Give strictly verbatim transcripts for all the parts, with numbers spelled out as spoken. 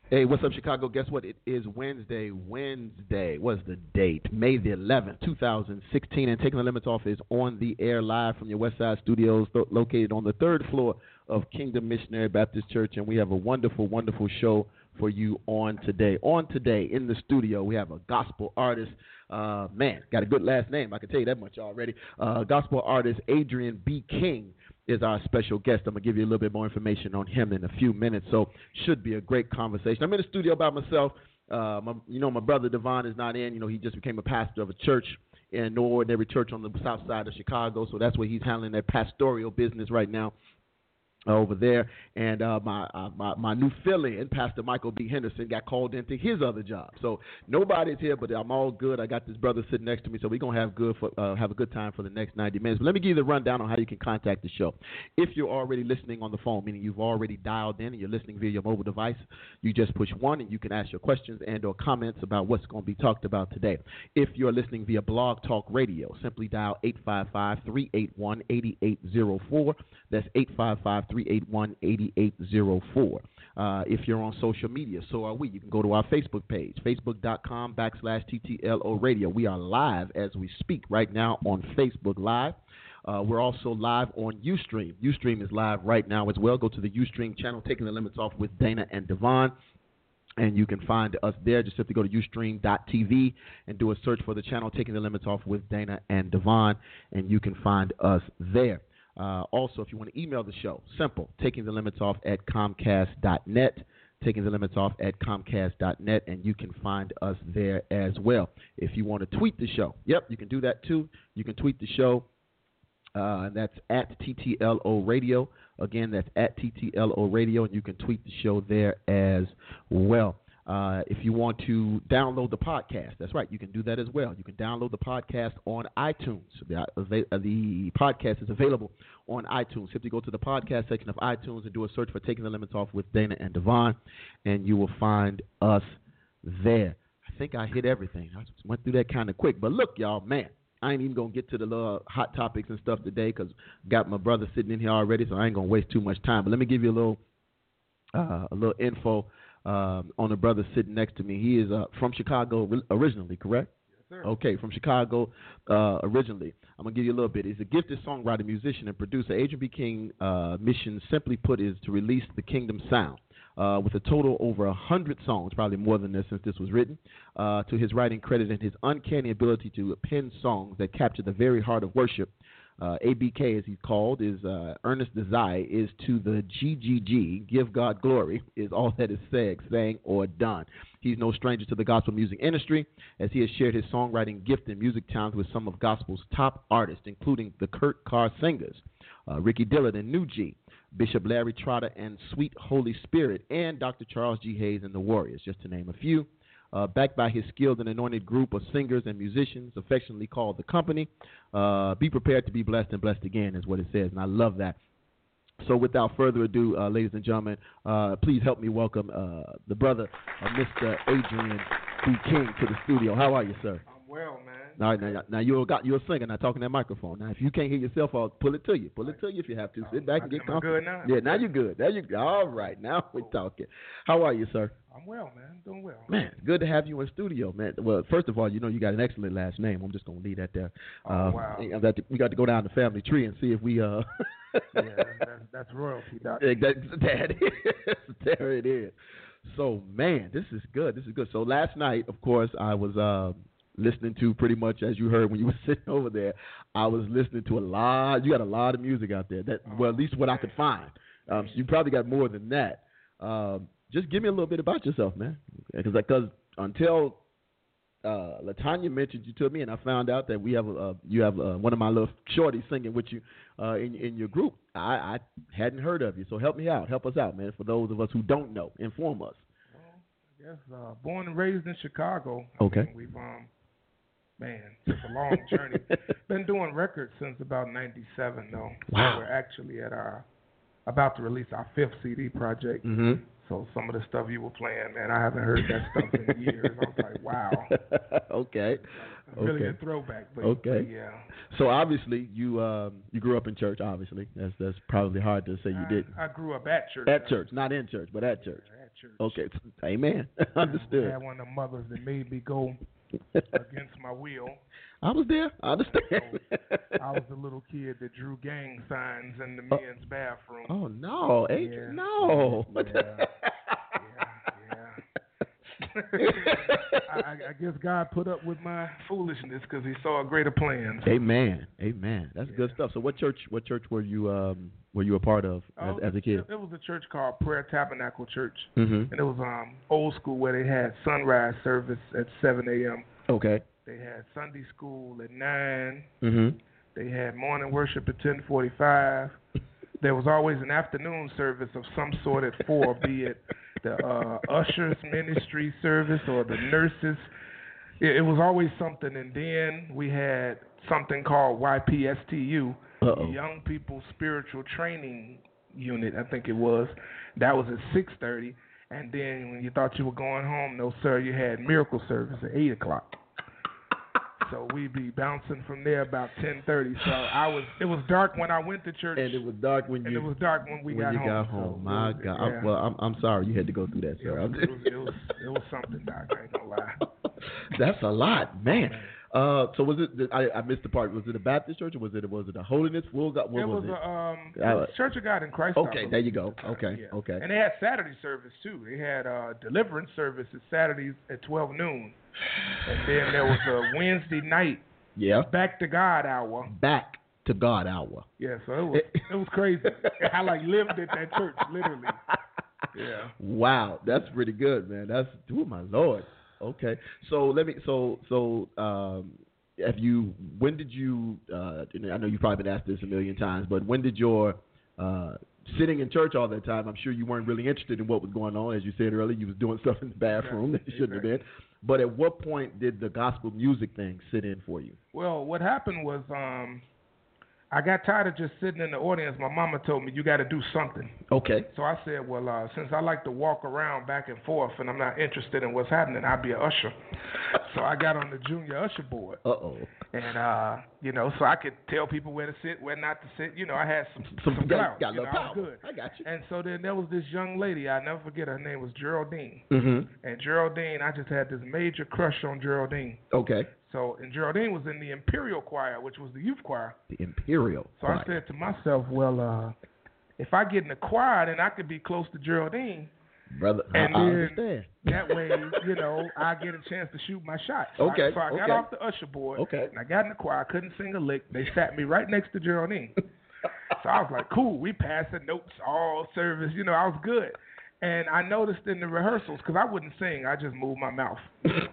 Hey, what's up, Chicago? Guess what? It is Wednesday. Wednesday. What's the date? May the eleventh, two thousand sixteen. And Taking the Limits Off is on the air live from your West Side Studios, th- located on the third floor of Kingdom Missionary Baptist Church. And we have a wonderful, wonderful show for you on today. On today, in the studio, we have a gospel artist. Uh, man, got a good last name. I can tell you that much already. Uh, gospel artist Adrian B. King is our special guest. I'm going to give you a little bit more information on him in a few minutes, so should be a great conversation. I'm in the studio by myself. Uh, my, you know, my brother Devon is not in. You know, he just became a pastor of a church in No Ordinary Church on the south side of Chicago, so that's where he's handling that pastoral business right now. Over there, and uh, my, uh, my my new fill-in, Pastor Michael B. Henderson, got called into his other job. So nobody's here, but I'm all good. I got this brother sitting next to me, so we're gonna have good for uh, have a good time for the next ninety minutes. But let me give you the rundown on how you can contact the show. If you're already listening on the phone, meaning you've already dialed in and you're listening via your mobile device, you just push one and you can ask your questions and or comments about what's going to be talked about today. If you're listening via Blog Talk Radio, simply dial eight five five, three eight one, eight eight zero four. That's eight five five, three eight one, eight eight zero four. Uh, if you're on social media, so are we. You can go to our Facebook page, facebook.com backslash TTLO Radio. We are live as we speak right now on Facebook Live. Uh, we're also live on Ustream. Ustream is live right now as well. Go to the Ustream channel, Taking the Limits Off with Dana and Devon, and you can find us there. Just simply go to ustream dot t v and do a search for the channel, Taking the Limits Off with Dana and Devon, and you can find us there. Uh, also, if you want to email the show, simple, taking the limits off at comcast dot net, taking the limits off at comcast dot net, and you can find us there as well. If you want to tweet the show, yep, you can do that too. You can tweet the show, uh, and that's at T T L O Radio. Again, that's at T T L O Radio, and you can tweet the show there as well. Uh, if you want to download the podcast, that's right, you can do that as well. You can download the podcast on iTunes. The, the podcast is available on iTunes. Simply go to the podcast section of iTunes and do a search for Taking the Limits Off with Dana and Devon, and you will find us there. I think I hit everything. I just went through that kind of quick. But look, y'all, man, I ain't even going to get to the little hot topics and stuff today because I got my brother sitting in here already, so I ain't going to waste too much time. But let me give you a little, uh, a little info Um, on the brother sitting next to me. He is uh, from Chicago originally, correct? Yes, sir. Okay, from Chicago uh, originally. I'm going to give you a little bit. He's a gifted songwriter, musician, and producer. Adrian B. King uh, mission, simply put, is to release the Kingdom sound. Uh, with a total over one hundred songs, probably more than this since this was written, uh, to his writing credit and his uncanny ability to pen songs that capture the very heart of worship. Uh, A B K, as he's called, is uh, earnest desire is to the G G G, give God glory, is all that is said, sang, or done. He's no stranger to the gospel music industry, as he has shared his songwriting gift and music talents with some of gospel's top artists, including the Kurt Carr Singers, uh, Ricky Dillard and New G, Bishop Larry Trotter and Sweet Holy Spirit, and Doctor Charles G. Hayes and the Warriors, just to name a few. Uh, backed by his skilled and anointed group of singers and musicians, affectionately called The Company. Uh, be prepared to be blessed and blessed again is what it says, and I love that. So without further ado, uh, ladies and gentlemen, uh, please help me welcome uh, the brother, uh, Mister Adrian B. King, to the studio. How are you, sir? I'm well, man. All right, now, now you're, got, you're a singer, now talking that microphone. Now, if you can't hear yourself, I'll pull it to you. Pull it to you if you have to. Sit back and get comfortable. Good now? Yeah, now you're good. Now you all right. Now we're talking. How are you, sir? I'm well, man. Doing well. Man, good to have you in studio, man. Well, first of all, you know you got an excellent last name. I'm just gonna leave that there. Oh, uh, wow. We got to go down the family tree and see if we uh. yeah, that's, that's royalty, Doc. that, that is, there it is. So, man, this is good. This is good. So last night, of course, I was uh, listening to pretty much, as you heard when you were sitting over there, I was listening to a lot. You got a lot of music out there. That well, at least what I could find. Um, so you probably got more than that. Um, just give me a little bit about yourself, man. Because because until uh, Latanya mentioned you to me, and I found out that we have a, uh, you have uh, one of my little shorties singing with you uh, in in your group. I, I hadn't heard of you, so help me out, help us out, man. For those of us who don't know, inform us. Well, I guess uh, born and raised in Chicago. Okay. I mean, we've um, man, it's a long journey. Been doing records since about ninety-seven, though. Wow. We're actually at our about to release our fifth C D project. Mm-hmm. So some of the stuff you were playing, man, I haven't heard that stuff in years. I was like, wow. Okay. Really okay. a throwback. But, okay. But yeah. So obviously you um, you grew up in church. Obviously, that's that's probably hard to say you I, didn't. I grew up at church. At church, not in church, but at church. At church. Okay. Amen. Understood. I had one of the mothers that made me go against my will. I was there. I understand. So I was the little kid that drew gang signs in the men's bathroom. Oh no, Adrian, yeah. no. Yeah. yeah, yeah. I, I guess God put up with my foolishness because He saw a greater plan. Amen. Amen. That's yeah. good stuff. So, what church? What church were you? Um, were you a part of as, oh, as a kid? It, it was a church called Prayer Tabernacle Church, mm-hmm. and it was um old school where they had sunrise service at seven a.m. Okay. They had Sunday school at nine. Mm-hmm. They had morning worship at ten forty-five. There was always an afternoon service of some sort at four, be it the uh, ushers ministry service or the nurses. It, it was always something. And then we had something called Y P S T U, Uh-oh. Young People Spiritual Training Unit, I think it was. That was at six thirty. And then when you thought you were going home, no, sir, you had miracle service at eight o'clock. So we'd be bouncing from there about ten thirty. So I was. It was dark when I went to church, and it was dark when and you. it was dark when we when got you home. got home. So My was, God. yeah. I'm, well, I'm I'm sorry you had to go through that, It sir. was, it was, it was, it was something, Doc. I ain't gonna lie. That's a lot, man. Man. Uh, so was it? I, I missed the part. Was it a Baptist church or was it? Was it a Holiness? Full God? What it was, was it? a um, Uh, Church of God in Christ. Okay, there you go. Okay, yeah. okay. And they had Saturday service too. They had uh, deliverance service at Saturdays at twelve noon, and then there was a Wednesday night. Yeah. Back to God hour. Back to God hour. Yeah, so it was it was crazy. I like lived at that church, literally. Yeah. Wow, that's pretty good, man. That's oh my Lord. Okay, so let me. So so um, have you? When did you? Uh, I know you've probably been asked this a million times, but when did your uh, sitting in church all that time? I'm sure you weren't really interested in what was going on, as you said earlier. You was doing stuff in the bathroom that you shouldn't exactly. have been. But at what point did the gospel music thing sit in for you? Well, what happened was um, I got tired of just sitting in the audience. My mama told me, you got to do something. Okay. So I said, well, uh, since I like to walk around back and forth and I'm not interested in what's happening, I'll be an usher. So I got on the junior usher board. Uh-oh. And, uh, you know, so I could tell people where to sit, where not to sit. You know, I had some, some, some got, clout. got you a know, little I was power. good. I got you. And so then there was this young lady. I'll never forget her name was Geraldine. Mm-hmm. And Geraldine, I just had this major crush on Geraldine. Okay. So, and Geraldine was in the Imperial Choir, which was the youth choir. The Imperial So Choir. I said to myself, well, uh, if I get in the choir, then I could be close to Geraldine. Brother, and I, I then understand. That way, you know, I get a chance to shoot my shot. So Okay. I, so I got okay. off the usher board. Okay. And I got in the choir. I couldn't sing a lick. They sat me right next to Geraldine. So I was like, cool. We passing notes all service. You know, I was good. And I noticed in the rehearsals, because I wouldn't sing, I just moved my mouth.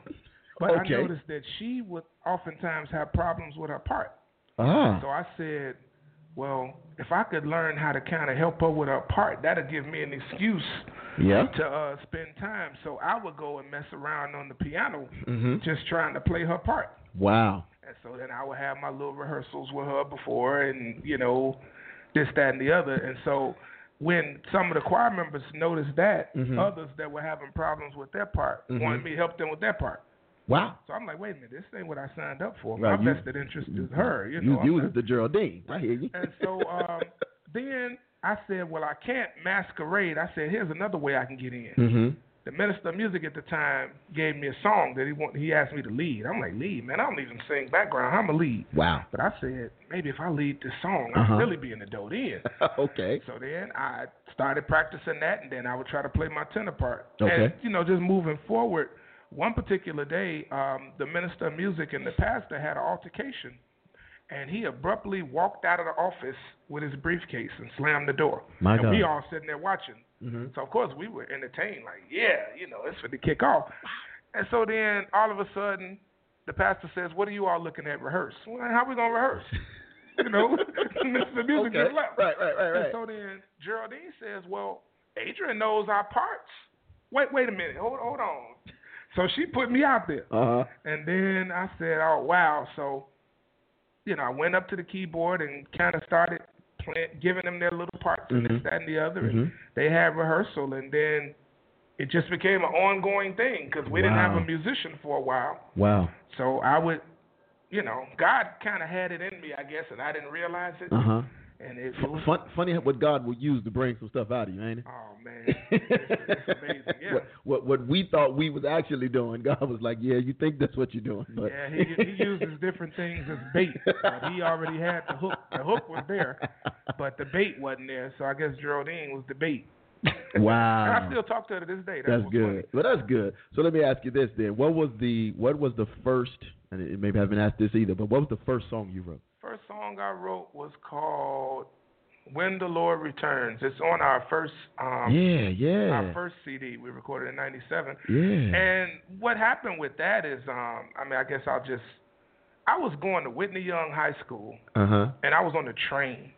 But okay. I noticed that she would oftentimes have problems with her part. Ah. So I said, well, if I could learn how to kind of help her with her part, that'll give me an excuse yeah. to uh, spend time. So I would go and mess around on the piano, mm-hmm. just trying to play her part. Wow. And so then I would have my little rehearsals with her before and, you know, this, that, and the other. And so when some of the choir members noticed that, mm-hmm. others that were having problems with their part mm-hmm. wanted me to help them with their part. Wow. So I'm like, wait a minute, this ain't what I signed up for. Right, My you, vested interest is her. You know, you was the Geraldine. I hear you. And so um, then I said, well, I can't masquerade. I said, here's another way I can get in. Mm-hmm. The minister of music at the time gave me a song that he want, he asked me to lead. I'm like, lead? Man, I don't even sing background. I'm a lead. Wow. But I said, maybe if I lead this song, uh-huh. I'll really be in the dope end. Okay. So then I started practicing that, and then I would try to play my tenor part. Okay. And, you know, just moving forward, one particular day, um, the minister of music and the pastor had an altercation, and he abruptly walked out of the office with his briefcase and slammed the door. My and God. we all sitting there watching. Mm-hmm. So, of course, we were entertained, like, yeah, you know, it's for the kick off. And so then, all of a sudden, the pastor says, what are you all looking at rehearse? Well, how are we going to rehearse? You know, the music okay. just left. Right, right, right, right. And so then Geraldine says, well, Adrian knows our parts. Wait, wait a minute. Hold, hold on. So she put me out there. Uh-huh. And then I said, oh, wow. So, you know, I went up to the keyboard and kind of started playing, giving them their little parts mm-hmm. and this, that, and the other. Mm-hmm. And they had rehearsal. And then it just became an ongoing thing because we wow. didn't have a musician for a while. Wow. So I would, you know, God kind of had it in me, I guess, and I didn't realize it. Uh-huh. And it, it was, Fun, funny what God will use to bring some stuff out of you, ain't it? Oh man, it's, it's amazing. Yeah. What, what what we thought we was actually doing, God was like, yeah, you think that's what you're doing. But. Yeah, he, he uses different things as bait. But he already had the hook. The hook was there, but the bait wasn't there. So I guess Geraldine was the bait. Wow. And I still talk to her to this day. That's, that's good. Well, that's good. So let me ask you this then: What was the what was the first? And it maybe I haven't asked this either, but what was the first song you wrote? First song I wrote was called "When the Lord Returns." It's on our first, um, yeah, yeah, our first C D we recorded in ninety-seven. Yeah. And what happened with that is, um, I mean, I guess I'll just, I was going to Whitney Young High School, uh-huh. and I was on the train.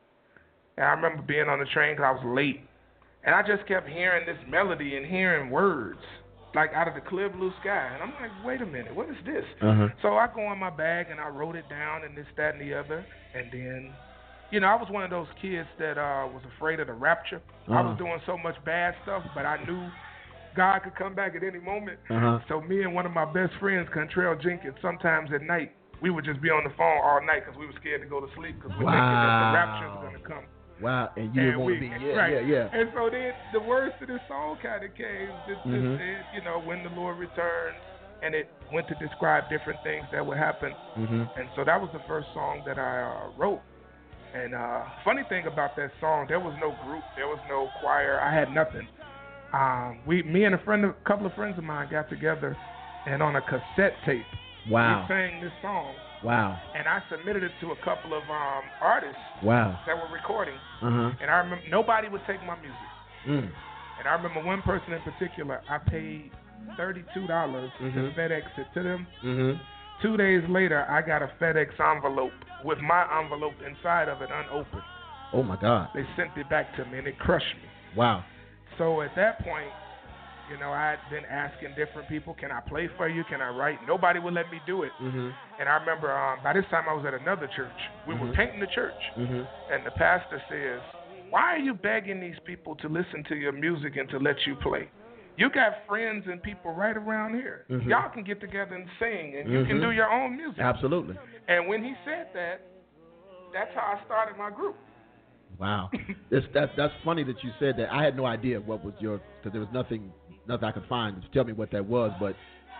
And I remember being on the train because I was late, and I just kept hearing this melody and hearing words like out of the clear blue sky, and I'm like, wait a minute, what is this? Uh-huh. So I go in my bag and I wrote it down and this, that, and the other, and then, you know, I was one of those kids that uh, was afraid of the rapture. Uh-huh. I was doing so much bad stuff, but I knew God could come back at any moment. Uh-huh. So me and one of my best friends, Contrell Jenkins, sometimes at night, we would just be on the phone all night because we were scared to go to sleep because we wow. thinking that the rapture was going to come. Wow, and you didn't want to be, yeah, right. yeah, yeah. And so then the words to this song kind of came, just, mm-hmm. just said, you know, when the Lord returns, and it went to describe different things that would happen. Mm-hmm. And so that was the first song that I uh, wrote. And uh, funny thing about that song, there was no group, there was no choir, I had nothing. Um, we, me and a friend, a couple of friends of mine got together, and on a cassette tape, wow. we sang this song. Wow. And I submitted it to a couple of um, artists wow. that were recording. Uh-huh. And I remember nobody would take my music. Mm. And I remember one person in particular, I paid thirty-two dollars mm-hmm. to FedEx it to them. Mm-hmm. Two days later, I got a FedEx envelope with my envelope inside of it unopened. Oh, my God. They sent it back to me, and it crushed me. Wow. So at that point, you know, I had been asking different people, can I play for you? Can I write? Nobody would let me do it. Mm-hmm. And I remember um, by this time I was at another church. We mm-hmm. were painting the church. Mm-hmm. And the pastor says, why are you begging these people to listen to your music and to let you play? You got friends and people right around here. Mm-hmm. Y'all can get together and sing, and you mm-hmm. can do your own music. Absolutely. And when he said that, that's how I started my group. Wow. It's, that, that's funny that you said that. I had no idea what was your, because there was nothing nothing I could find to tell me what that was, but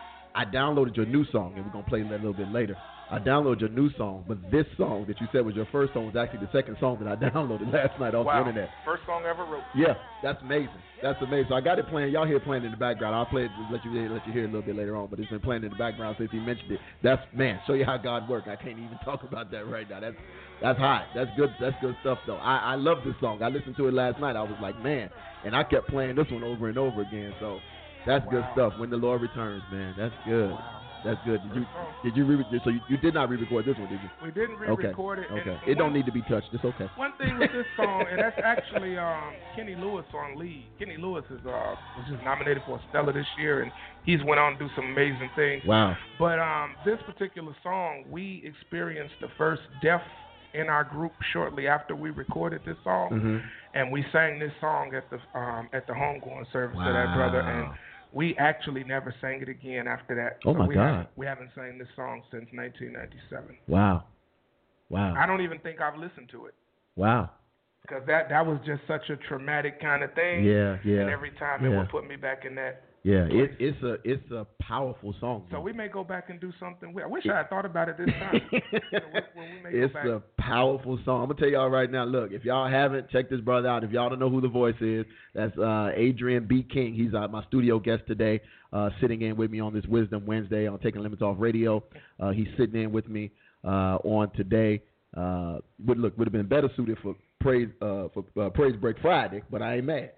I downloaded your new song, and we're going to play that a little bit later. I downloaded your new song, but this song that you said was your first song was actually the second song that I downloaded last night off wow. the internet. First song I ever wrote. Yeah, that's amazing. That's amazing. So I got it playing. Y'all hear it playing in the background. I'll play it, let you let you hear it a little bit later on, but it's been playing in the background since he mentioned it. That's, man, show you how God works. I can't even talk about that right now. That's that's hot. That's good. That's good stuff, though. I, I love this song. I listened to it last night. I was like, man, and I kept playing this one over and over again. So that's wow. good stuff. When the Lord returns, man, that's good. Wow. That's good. Did you did you re- so you, you did not re-record this one, did you? We didn't re-record okay. it. Okay. And it one, don't need to be touched. It's okay. One thing with this song, and that's actually um, Kenny Lewis on lead. Kenny Lewis is uh, was just nominated for a Stella this year, and he's went on to do some amazing things. Wow. But um, this particular song, we experienced the first death in our group shortly after we recorded this song, mm-hmm. and we sang this song at the um, at the homegoing service wow. of that brother, and we actually never sang it again after that. Oh, so my we God. Haven't, we haven't sang this song since nineteen ninety-seven. Wow. Wow. I don't even think I've listened to it. Wow. Because that, that was just such a traumatic kind of thing. Yeah, yeah. And every time yeah. it would put me back in that. Yeah, it, it's a it's a powerful song. So we may go back and do something. I wish I had thought about it this time. so we, we may it's go back. a powerful song. I'm gonna tell y'all right now. Look, if y'all haven't, check this brother out. If y'all don't know who the voice is, that's uh, Adrian B. King. He's uh, my studio guest today, uh, sitting in with me on this Wisdom Wednesday on Taking Limits Off Radio. Uh, he's sitting in with me uh, on today. Uh, would look would have been better suited for praise uh, for uh, Praise Break Friday, but I ain't mad.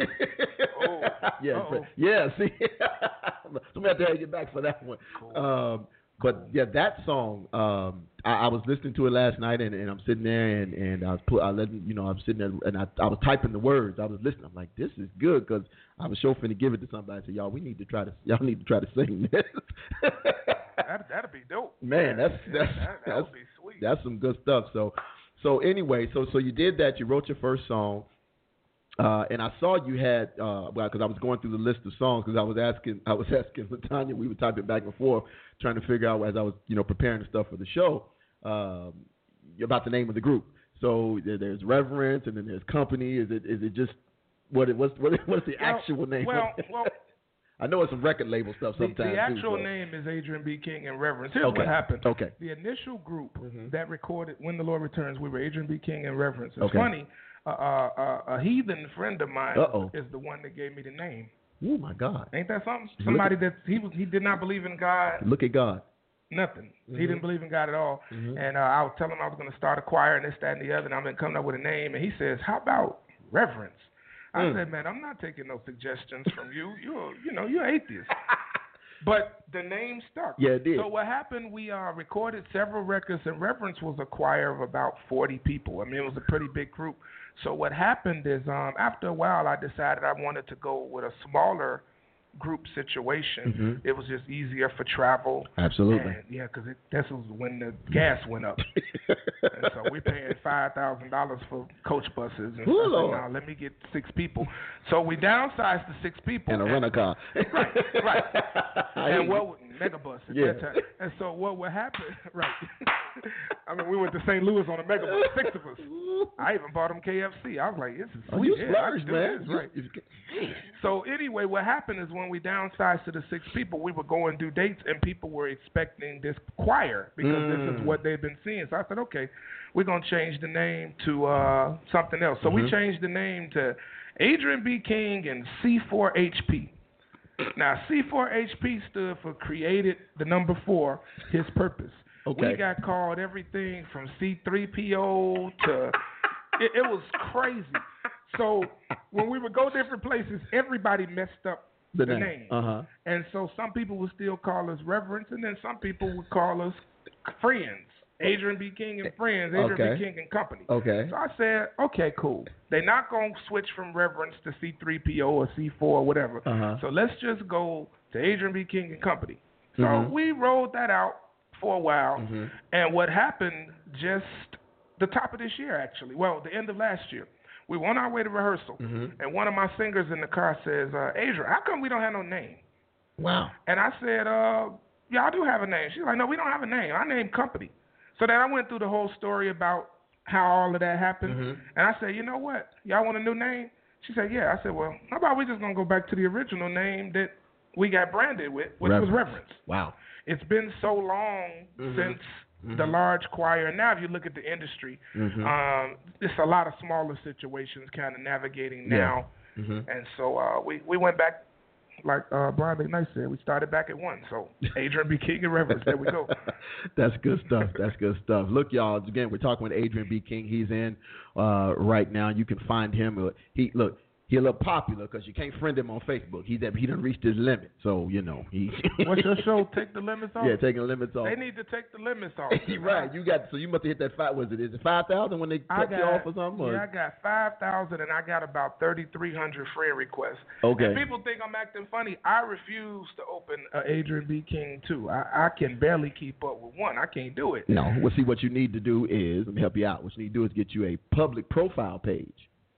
oh. yeah, Uh-oh. yeah. See, so I'm gonna have to get back for that one. Cool. Um, but yeah, that song. Um, I, I was listening to it last night, and, and I'm sitting there, and, and I was put, I let you know, I'm sitting there, and I, I was typing the words. I was listening. I'm like, this is good, because I was sure finna give it to somebody. I said, y'all, we need to try to, y'all need to try to sing this. that that'd be dope. Man, that's that's that, that that's, would be sweet. That's some good stuff. So, so anyway, so so you did that. You wrote your first song. Uh, and I saw you had, uh, well, because I was going through the list of songs, because I was asking, I was asking Latanya, we were typing back and forth, trying to figure out as I was, you know, preparing the stuff for the show, um, about the name of the group. So there's Reverence, and then there's Company. Is it, is it just what it was? What, what's the well, actual name? Well, well. I know it's some record label stuff sometimes. The, the actual too, so. name is Adrian B. King and Reverence. Here's okay. what happened. Okay. The initial group mm-hmm. that recorded When the Lord Returns, we were Adrian B. King and Reverence. It's okay. funny. Uh, uh, uh, a heathen friend of mine Uh-oh. is the one that gave me the name. Oh my God! Ain't that something? Somebody that he was he did not believe in God. Look at God. Nothing. Mm-hmm. He didn't believe in God at all. Mm-hmm. And uh, I was telling him I was going to start a choir and this, that, and the other, and I'm going to come up with a name. And he says, "How about Reverence?" I mm. said, "Man, I'm not taking no suggestions from you. You're you know you're atheist." But the name stuck. Yeah, it did. So what happened, we uh, recorded several records, and Reverence was a choir of about forty people. I mean, it was a pretty big group. So what happened is um, after a while, I decided I wanted to go with a smaller group situation. Mm-hmm. It was just easier for travel. Absolutely. And, yeah, because this was when the gas went up. And so we're paying five thousand dollars for coach buses. And Ooh, so I Lord. said, now let me get six people. So we downsized to six people. And a rental car. Right, right. And what megabus at yeah. that time. And so what would happen, right. I mean, we went to Saint Louis on a megabus, six of us. I even bought them K F C. I was like, this is sweet. Oh, you yeah, splurged, man. This, right. You, you, so anyway, what happened is when we downsized to the six people, we would go and do dates, and people were expecting this choir because mm. this is what they've been seeing. So I said, okay, we're going to change the name to uh, something else. So mm-hmm. we changed the name to Adrian B. King and C four H P. Now, C four H P stood for created the number four, his purpose. Okay. We got called everything from C three P O to it, it was crazy. So when we would go different places, everybody messed up the, the name. name. Uh-huh. And so some people would still call us Reverence, and then some people would call us Friends. Adrian B. King and Friends, Adrian okay. B. King and Company. Okay. So I said, okay, cool. They're not going to switch from Reverence to C three P O or C four or whatever. Uh-huh. So let's just go to Adrian B. King and Company. So mm-hmm. we rolled that out for a while. Mm-hmm. And what happened just the top of this year, actually, well, the end of last year, we were on our way to rehearsal, mm-hmm. and one of my singers in the car says, uh, Adrian, how come we don't have no name? Wow. And I said, uh, yeah, I do have a name. She's like, no, we don't have a name. I named Company. So then I went through the whole story about how all of that happened. Mm-hmm. And I said, you know what? Y'all want a new name? She said, yeah. I said, well, how about we just going to go back to the original name that we got branded with, which Reverence. was Reverence. Wow. It's been so long mm-hmm. since mm-hmm. the large choir. And now if you look at the industry, mm-hmm. um, it's a lot of smaller situations kind of navigating now. Yeah. Mm-hmm. And so uh, we, we went back. Like uh, Brian McKnight said, we started back at one. So Adrian B. King and Reverence, there we go. That's good stuff. That's good stuff. Look, y'all. Again, we're talking with Adrian B. King. He's in uh, right now. You can find him. He look. He's a little popular because you can't friend him on Facebook. He's at, he done reached his limit. So, you know. He What's your show? Take the limits off? Yeah, taking the limits off. They need to take the limits off. You're right. You got, so you must have hit that five. Was it, is it five thousand when they cut you off or something? Or? Yeah, I got five thousand and I got about thirty-three hundred friend requests. Okay. And people think I'm acting funny. I refuse to open uh, Adrian B. King two. I, I can barely keep up with one. I can't do it. No. Well, see, what you need to do is, let me help you out. What you need to do is get you a public profile page.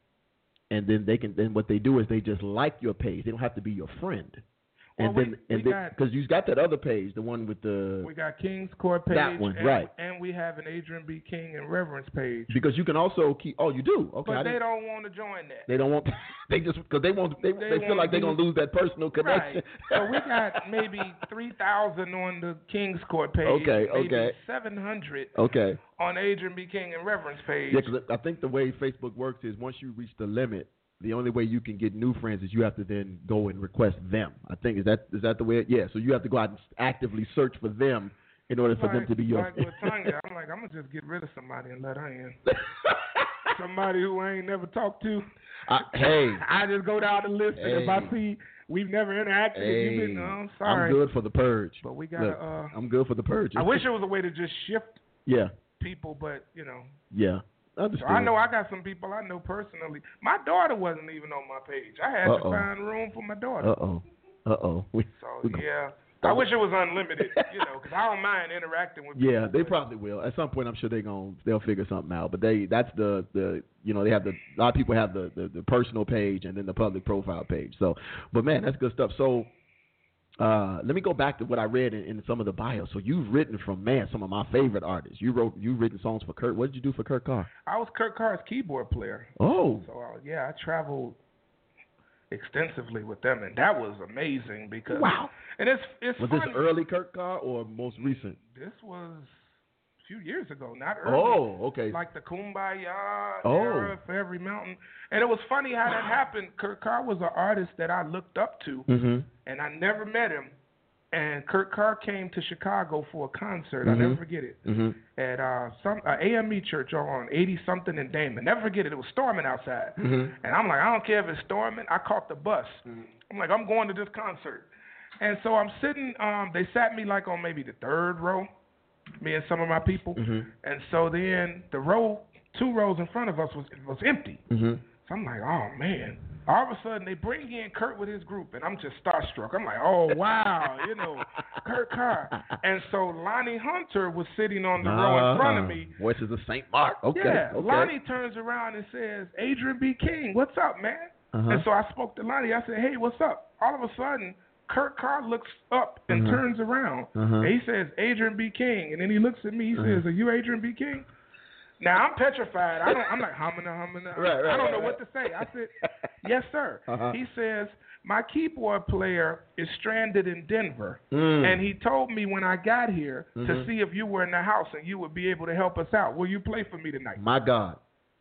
And then they can. Then what they do is they just like your page. They don't have to be your friend. And well, then, we, and we then, because you got that other page, the one with the. We got King's Court page. That one, and, right? And we have an Adrian B. King and Reverence page. Because you can also keep. Oh, you do. Okay. But they don't want to join that. They don't want. They just because they want. They, they, they feel like they're gonna lose that personal connection. Right. So we got maybe three thousand on the King's Court page. Okay. Maybe Okay. Seven hundred. Okay. On Adrian B. King and Reverence page. Yeah, because I think the way Facebook works is once you reach the limit, the only way you can get new friends is you have to then go and request them. I think is that is that the way? It, yeah. So you have to go out and actively search for them in order for like, them to be your. Like with Tanya, I'm like, I'm gonna just get rid of somebody and let her in. Somebody who I ain't never talked to. Uh, hey. I just go down the list, hey. and if I see we've never interacted, hey. and you've been, no, I'm sorry. I'm good for the purge. But we got. Uh, I'm good for the purge. I wish there was a way to just shift. Yeah. People, but you know. Yeah. So I know I got some people I know personally. My daughter wasn't even on my page. I had Uh-oh. to find room for my daughter. Uh oh. Uh oh. So yeah. I wish it was unlimited, you know, because I don't mind interacting with people. Yeah, they probably will. At some point, I'm sure they're going to they'll figure something out. But they that's the, the you know, they have the – a lot of people have the, the, the personal page and then the public profile page. So, but, man, that's good stuff. So, uh, let me go back to what I read in, in some of the bios. So, you've written from, man, some of my favorite artists. You wrote – you've written songs for Kurt. What did you do for Kurt Carr? I was Kurt Carr's keyboard player. Oh. So, uh, yeah, I traveled – extensively with them, and that was amazing because wow. And it's it's was funny. this early Kurt Carr or most recent? This was a few years ago, not early. Oh, okay. Like the Kumbaya oh. era for every mountain, and it was funny how that happened. Kurt Carr was an artist that I looked up to, mm-hmm. and I never met him. And Kurt Carr came to Chicago for a concert. Mm-hmm. I'll never forget it. Mm-hmm. At uh, some uh, A M E church on eighty something in Damon. Never forget it. It was storming outside. Mm-hmm. And I'm like, I don't care if it's storming. I caught the bus. Mm-hmm. I'm like, I'm going to this concert. And so I'm sitting, um, they sat me like on maybe the third row, me and some of my people. Mm-hmm. And so then the row, two rows in front of us was was empty. Mm-hmm. So I'm like, oh, man. All of a sudden, they bring in Kurt with his group, and I'm just starstruck. I'm like, oh, wow, you know, Kurt Carr. And so Lonnie Hunter was sitting on the uh, row in front of me. Voices of Saint Mark. Okay. Yeah. Okay. Lonnie turns around and says, Adrian B. King, what's up, man? Uh-huh. And so I spoke to Lonnie. I said, hey, what's up? All of a sudden, Kurt Carr looks up and uh-huh. turns around. Uh-huh. And he says, Adrian B. King. And then he looks at me. He uh-huh. says, are you Adrian B. King? Now, I'm petrified. I don't, I'm like, humming, humming. Right, right, I don't right, know right. what to say. I said, yes, sir. Uh-huh. He says, my keyboard player is stranded in Denver. Mm. And he told me when I got here mm-hmm. to see if you were in the house and you would be able to help us out. Will you play for me tonight? My God.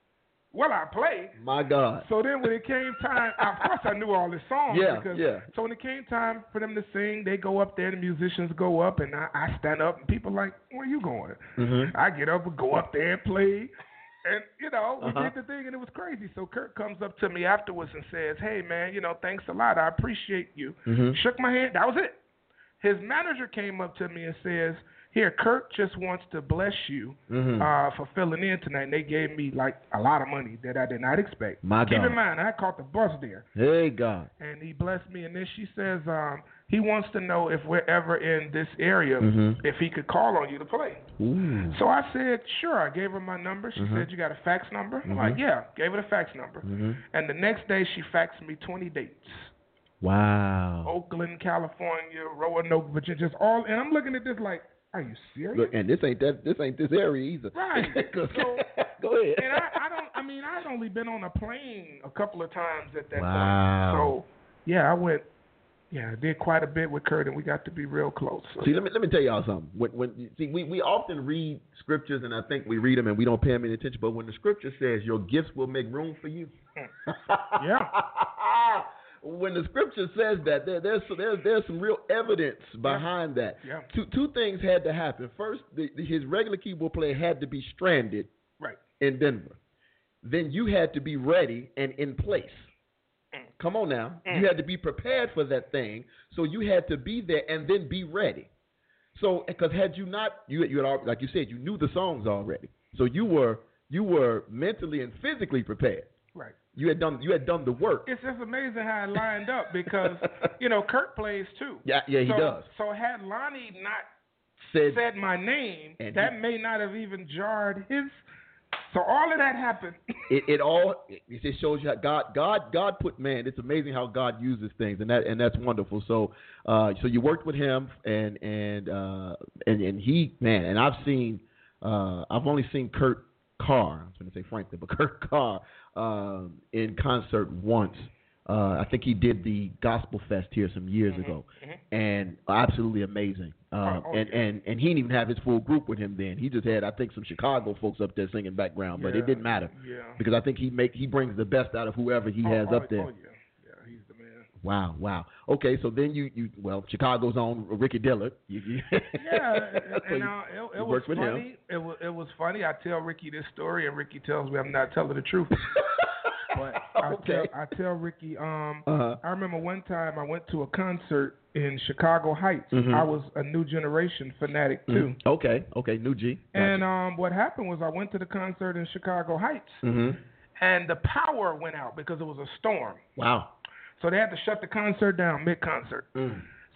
Well, I played. My God. So then when it came time, of course I knew all the songs. Yeah, because, yeah. So when it came time for them to sing, they go up there, the musicians go up, and I, I stand up, and people are like, where you going? Mm-hmm. I get up and go up there and play. And, you know, we uh-huh. did the thing, and it was crazy. So Kurt comes up to me afterwards and says, hey, man, you know, thanks a lot. I appreciate you. Mm-hmm. Shook my hand. That was it. His manager came up to me and says, here, Kurt just wants to bless you mm-hmm. uh, for filling in tonight. And they gave me, like, a lot of money that I did not expect. My Keep God. in mind, I caught the bus there. Hey, God. And he blessed me. And then she says um, he wants to know if we're ever in this area, mm-hmm. if he could call on you to play. Ooh. So I said, sure. I gave her my number. She mm-hmm. said, you got a fax number? Mm-hmm. I'm like, yeah. Gave her the fax number. Mm-hmm. And the next day, she faxed me twenty dates. Wow. Oakland, California, Roanoke, Virginia, just all. And I'm looking at this like, are you serious? Look, and this ain't that. This ain't this area either. Right. go, so, go ahead. And I, I don't. I mean, I'd only been on a plane a couple of times at that wow. point. So, yeah, I went. Yeah, I did quite a bit with Kurt, and we got to be real close. So. See, let me let me tell y'all something. When, when see, we, we often read scriptures, and I think we read them and we don't pay them any attention. But when the scripture says your gifts will make room for you, yeah. When the scripture says that, there, there's there's there's some real evidence behind yeah. that. Yeah. Two two things had to happen. First, the, the, his regular keyboard player had to be stranded right. in Denver. Then you had to be ready and in place. Mm. Come on now, mm. you had to be prepared for that thing. So you had to be there and then be ready. So because had you not, you you had already, like you said, you knew the songs already. So you were you were mentally and physically prepared. Right. You had done you had done the work. It's just amazing how it lined up because, you know, Kurt plays too. Yeah, yeah, he so, does. So had Lonnie not said, said my name, that he, may not have even jarred his. So all of that happened. it, it all it, it shows you how God God God put man. It's amazing how God uses things, and that and that's wonderful. So uh, so you worked with him, and and uh, and and he man, and I've seen uh, I've only seen Kurt Carr. I was going to say Franklin, but Kurt Carr um, in concert once. Uh, I think he did the Gospel Fest here some years mm-hmm, ago, mm-hmm. and absolutely amazing. Um, oh, oh, and, yeah. and and he didn't even have his full group with him then. He just had, I think, some Chicago folks up there singing background, but yeah, it didn't matter yeah. because I think he make he brings the best out of whoever he oh, has oh, up there. Oh yeah, yeah, he's the man. Wow, wow. Okay, so then you, you well, Chicago's own Ricky Dillard. You, you yeah, so and you, uh, it, you it was with funny. him. It was it was funny. I tell Ricky this story, and Ricky tells me I'm not telling the truth. But I okay. tell I tell Ricky. Um, uh-huh. I remember one time I went to a concert in Chicago Heights. Mm-hmm. I was a New Generation fanatic too. Mm-hmm. Okay, okay, New G. Gotcha. And um, what happened was I went to the concert in Chicago Heights, mm-hmm. and the power went out because it was a storm. Wow. So they had to shut the concert down mid-concert. Mm.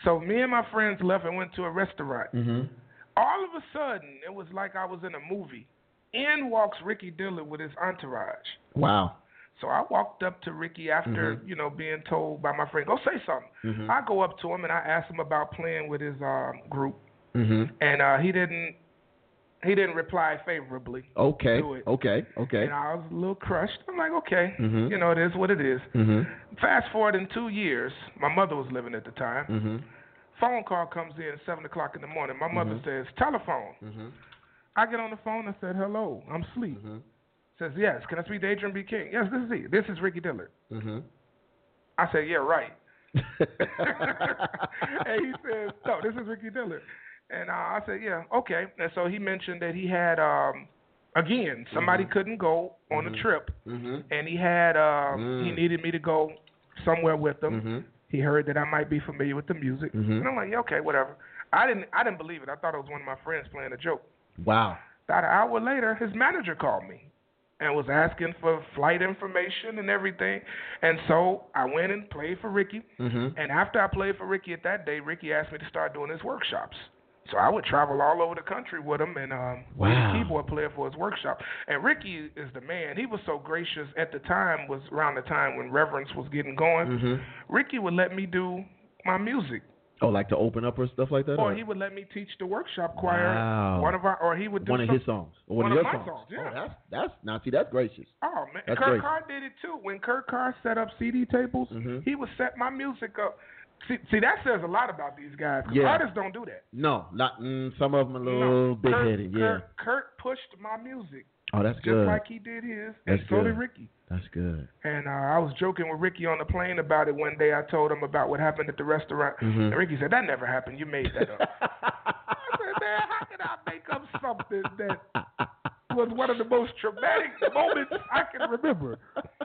So me and my friends left and went to a restaurant. Mm-hmm. All of a sudden, it was like I was in a movie. In walks Ricky Dillard with his entourage. Wow. So I walked up to Ricky after, Mm-hmm. you know, being told by my friend, go say something. Mm-hmm. I go up to him and I ask him about playing with his um, group, Mm-hmm. and uh, he didn't he didn't reply favorably. Okay. to it. Okay. Okay. And I was a little crushed. I'm like, okay, Mhm. you know, it is what it is. Mm-hmm. Fast forward in two years, my mother was living at the time. Mm-hmm. Phone call comes in at seven o'clock in the morning. My mother Mhm. says, telephone. Mm-hmm. I get on the phone. I said, hello, I'm asleep. Mm-hmm. Says, yes, can I speak to Adrian B. King? Yes, this is he. This is Ricky Dillard. Mm-hmm. I said, yeah, right. And he says, no, this is Ricky Dillard. And uh, I said, yeah, okay. And so he mentioned that he had, um, again, somebody Mhm. couldn't go on Mhm. a trip, Mm-hmm. and he had, um, Mm. he needed me to go somewhere with him. Mm-hmm. He heard that I might be familiar with the music, Mhm. and I'm like, yeah, okay, whatever. I didn't, I didn't believe it. I thought it was one of my friends playing a joke. Wow. About an hour later, his manager called me and was asking for flight information and everything. And so I went and played for Ricky. Mm-hmm. And after I played for Ricky at that day, Ricky asked me to start doing his workshops. So I would travel all over the country with him and um, be Wow. the keyboard player for his workshop. And Ricky is the man. He was so gracious at the time, was around the time when Reverence was getting going. Mm-hmm. Ricky would let me do my music. Oh, like to open up or stuff like that? Or he would let me teach the workshop choir. Wow. One of our, or he would do one of some, his songs. Or one one, of your my songs. songs, yeah. Oh, that's that's now see that's gracious. Oh man, That's Kurt great. Carr did it too. When Kurt Carr set up C D tables, Mhm. he would set my music up. See, see, that says a lot about these guys. 'Cause Yeah. artists don't do that. No, not mm, some of them a little No, big Kurt, headed. Yeah. Kurt, Kurt pushed my music Oh, that's just good. like he did his, That's and so good. did Ricky. That's good. And uh, I was joking with Ricky on the plane about it one day. I told him about what happened at the restaurant, Mhm. and Ricky said, "That never happened. You made that up." I said, "Man, how can I make up something that was one of the most traumatic moments I can remember?"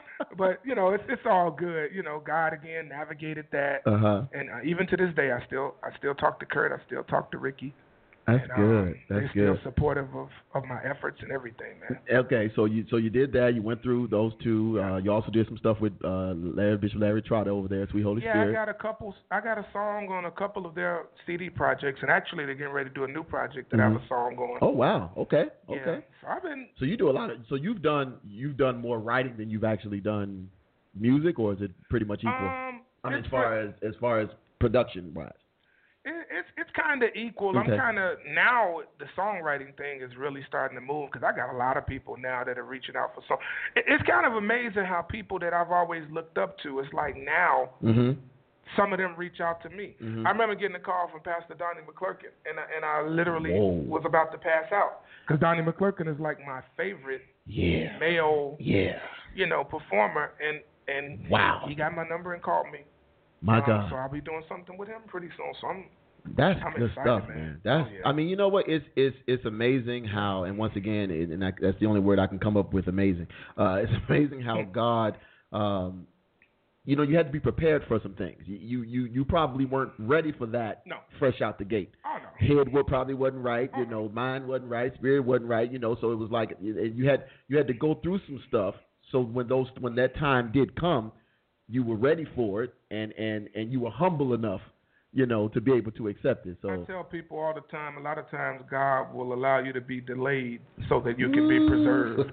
But you know, it's it's all good. You know, God again navigated that, Uh huh. and uh, even to this day, I still I still talk to Kurt. I still talk to Ricky. That's and, good. Um, That's they're still good. supportive of, of my efforts and everything, man. Okay, so you so you did that. You went through those two. Uh, you also did some stuff with uh, Larry, Bishop Larry Trotter over there, Sweet Holy Yeah, Spirit. I got a couple. I got a song on a couple of their C D projects, and actually they're getting ready to do a new project that I have a song going. Oh wow. Okay. Yeah. Okay. So I've been. So you do a lot of. So you've done you've done more writing than you've actually done music, or is it pretty much equal? Um, I mean, it's as far re- as as far as production wise. It, it's it's kind of equal. Okay. I'm kind of now the songwriting thing is really starting to move because I got a lot of people now that are reaching out for song. It, it's kind of amazing how people that I've always looked up to. It's like now Mm-hmm. some of them reach out to me. Mhm. I remember getting a call from Pastor Donnie McClurkin, and I, and I literally Whoa. was about to pass out because Donnie McClurkin is like my favorite Yeah. male, Yeah. you know, performer, and and Wow. he got my number and called me. My Um, God. So I'll be doing something with him pretty soon. So I'm That's I'm good excited, stuff, man. man. That's Oh, yeah. I mean, you know what? It's it's it's amazing how, and once again, it, and I, that's the only word I can come up with. Amazing. Uh, it's amazing how God, um, you know, you had to be prepared for some things. You you you, you probably weren't ready for that. No. Fresh out the gate. Oh no. Head what probably wasn't right, you know. Mind wasn't right, spirit wasn't right, you know. So it was like you you had you had to go through some stuff. So when those when that time did come, you were ready for it, and and and you were humble enough, you know, to be able to accept it. So I tell people all the time, a lot of times God will allow you to be delayed so that you can be preserved.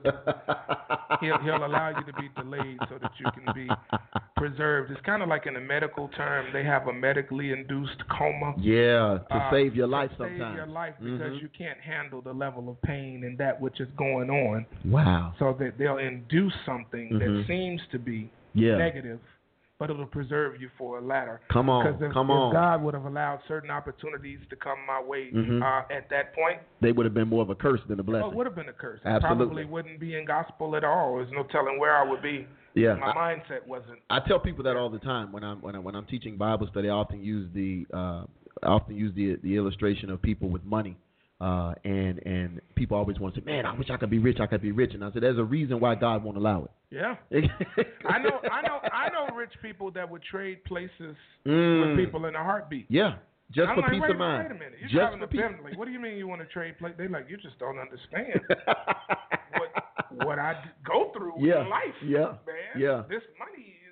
He'll, he'll allow you to be delayed so that you can be preserved. It's kind of like in a medical term, they have a medically induced coma. Yeah, to uh, save your to life save sometimes. your life because Mhm. you can't handle the level of pain and that which is going on. Wow. So that they'll induce something Mhm. that seems to be Yeah. negative, but it'll preserve you for a latter. Come on, Because if, come if on. God would have allowed certain opportunities to come my way Mhm. uh, at that point, They would have been more of a curse than a oh, blessing. it would have been a curse. Absolutely. I probably wouldn't be in gospel at all. There's no telling where I would be. Yeah. My I, mindset wasn't. I tell people that all the time when I'm when I when I'm teaching Bible study. I often use the uh, I often use the the illustration of people with money. Uh, and and people always want to say, man, I wish I could be rich. I could be rich. And I said, there's a reason why God won't allow Yeah. it. I know, I know, I know rich people that would trade places Mm. with people in a heartbeat. Yeah, just I'm for like, peace wait, of mind. Wait a minute, you're just driving for a peace. Bentley. What do you mean you want to trade places? They like, you just don't understand what what I d- go through Yeah, in life. yeah, man. yeah. This money is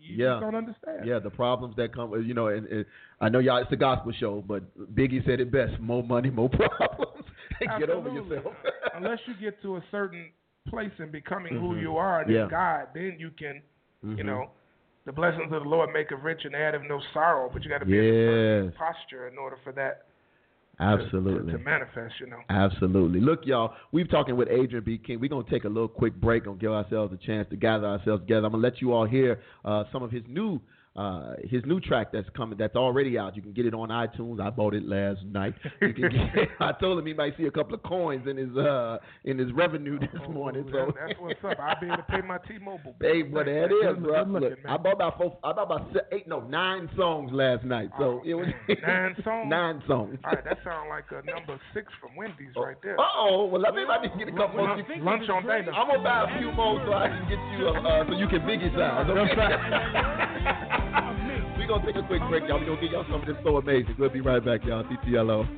You yeah. just don't understand. Yeah, the problems that come with, you know, and, and I know y'all, it's a gospel show, but Biggie said it best: more money, more problems. Get over yourself. Unless you get to a certain place in becoming mm-hmm. who you are, then yeah. God, then you can, mm-hmm. you know, the blessings of the Lord make it rich and add of no sorrow. But you got to be yes. in a certain posture in order for that. Absolutely. To, to, to manifest, you know. Absolutely. Look, y'all, we've talking with Adrian B. King. We're going to take a little quick break and give ourselves a chance to gather ourselves together. I'm going to let you all hear uh, some of his new uh, his new track that's coming, that's already out. You can get it on iTunes. I bought it last night. You can get, I told him he might see a couple of coins in his uh, in his revenue this oh, morning. That, so that's what's up. I'll be able to pay my T-Mobile. Hey, but that is, good, bro. good Look, looking, I bought about four, I bought about eight, no, nine songs last night. So oh, it was nine songs. Nine songs. All right, that sounds like a number six from Wendy's oh, right there. Uh oh. Well, let me might need to get a couple more. Lunch on Dana. I'm gonna buy a few more so I can get you a, uh, so you can biggie size. Okay? We're gonna take a quick break, y'all. We're gonna get y'all some of this so amazing. We'll be right back, y'all. T T L O.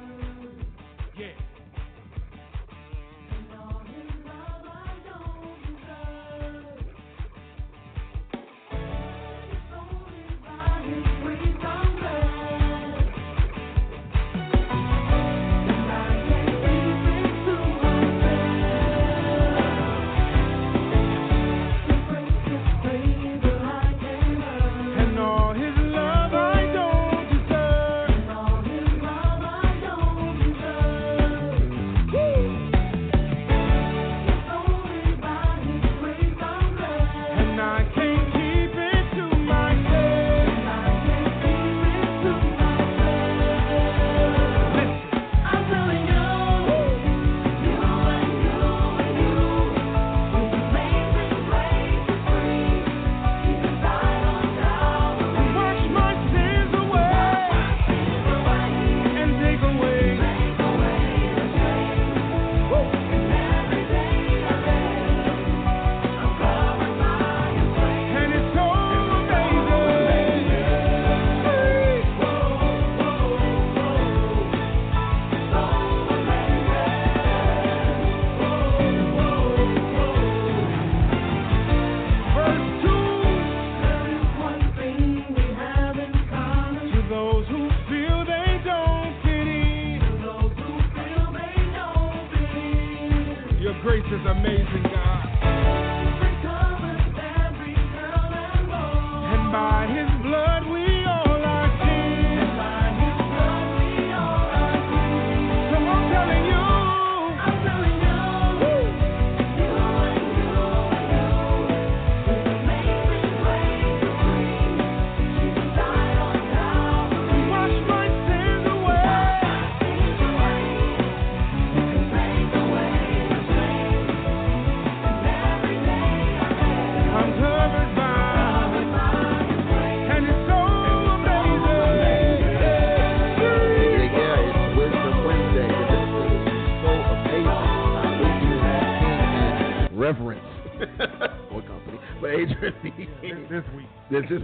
This week. This is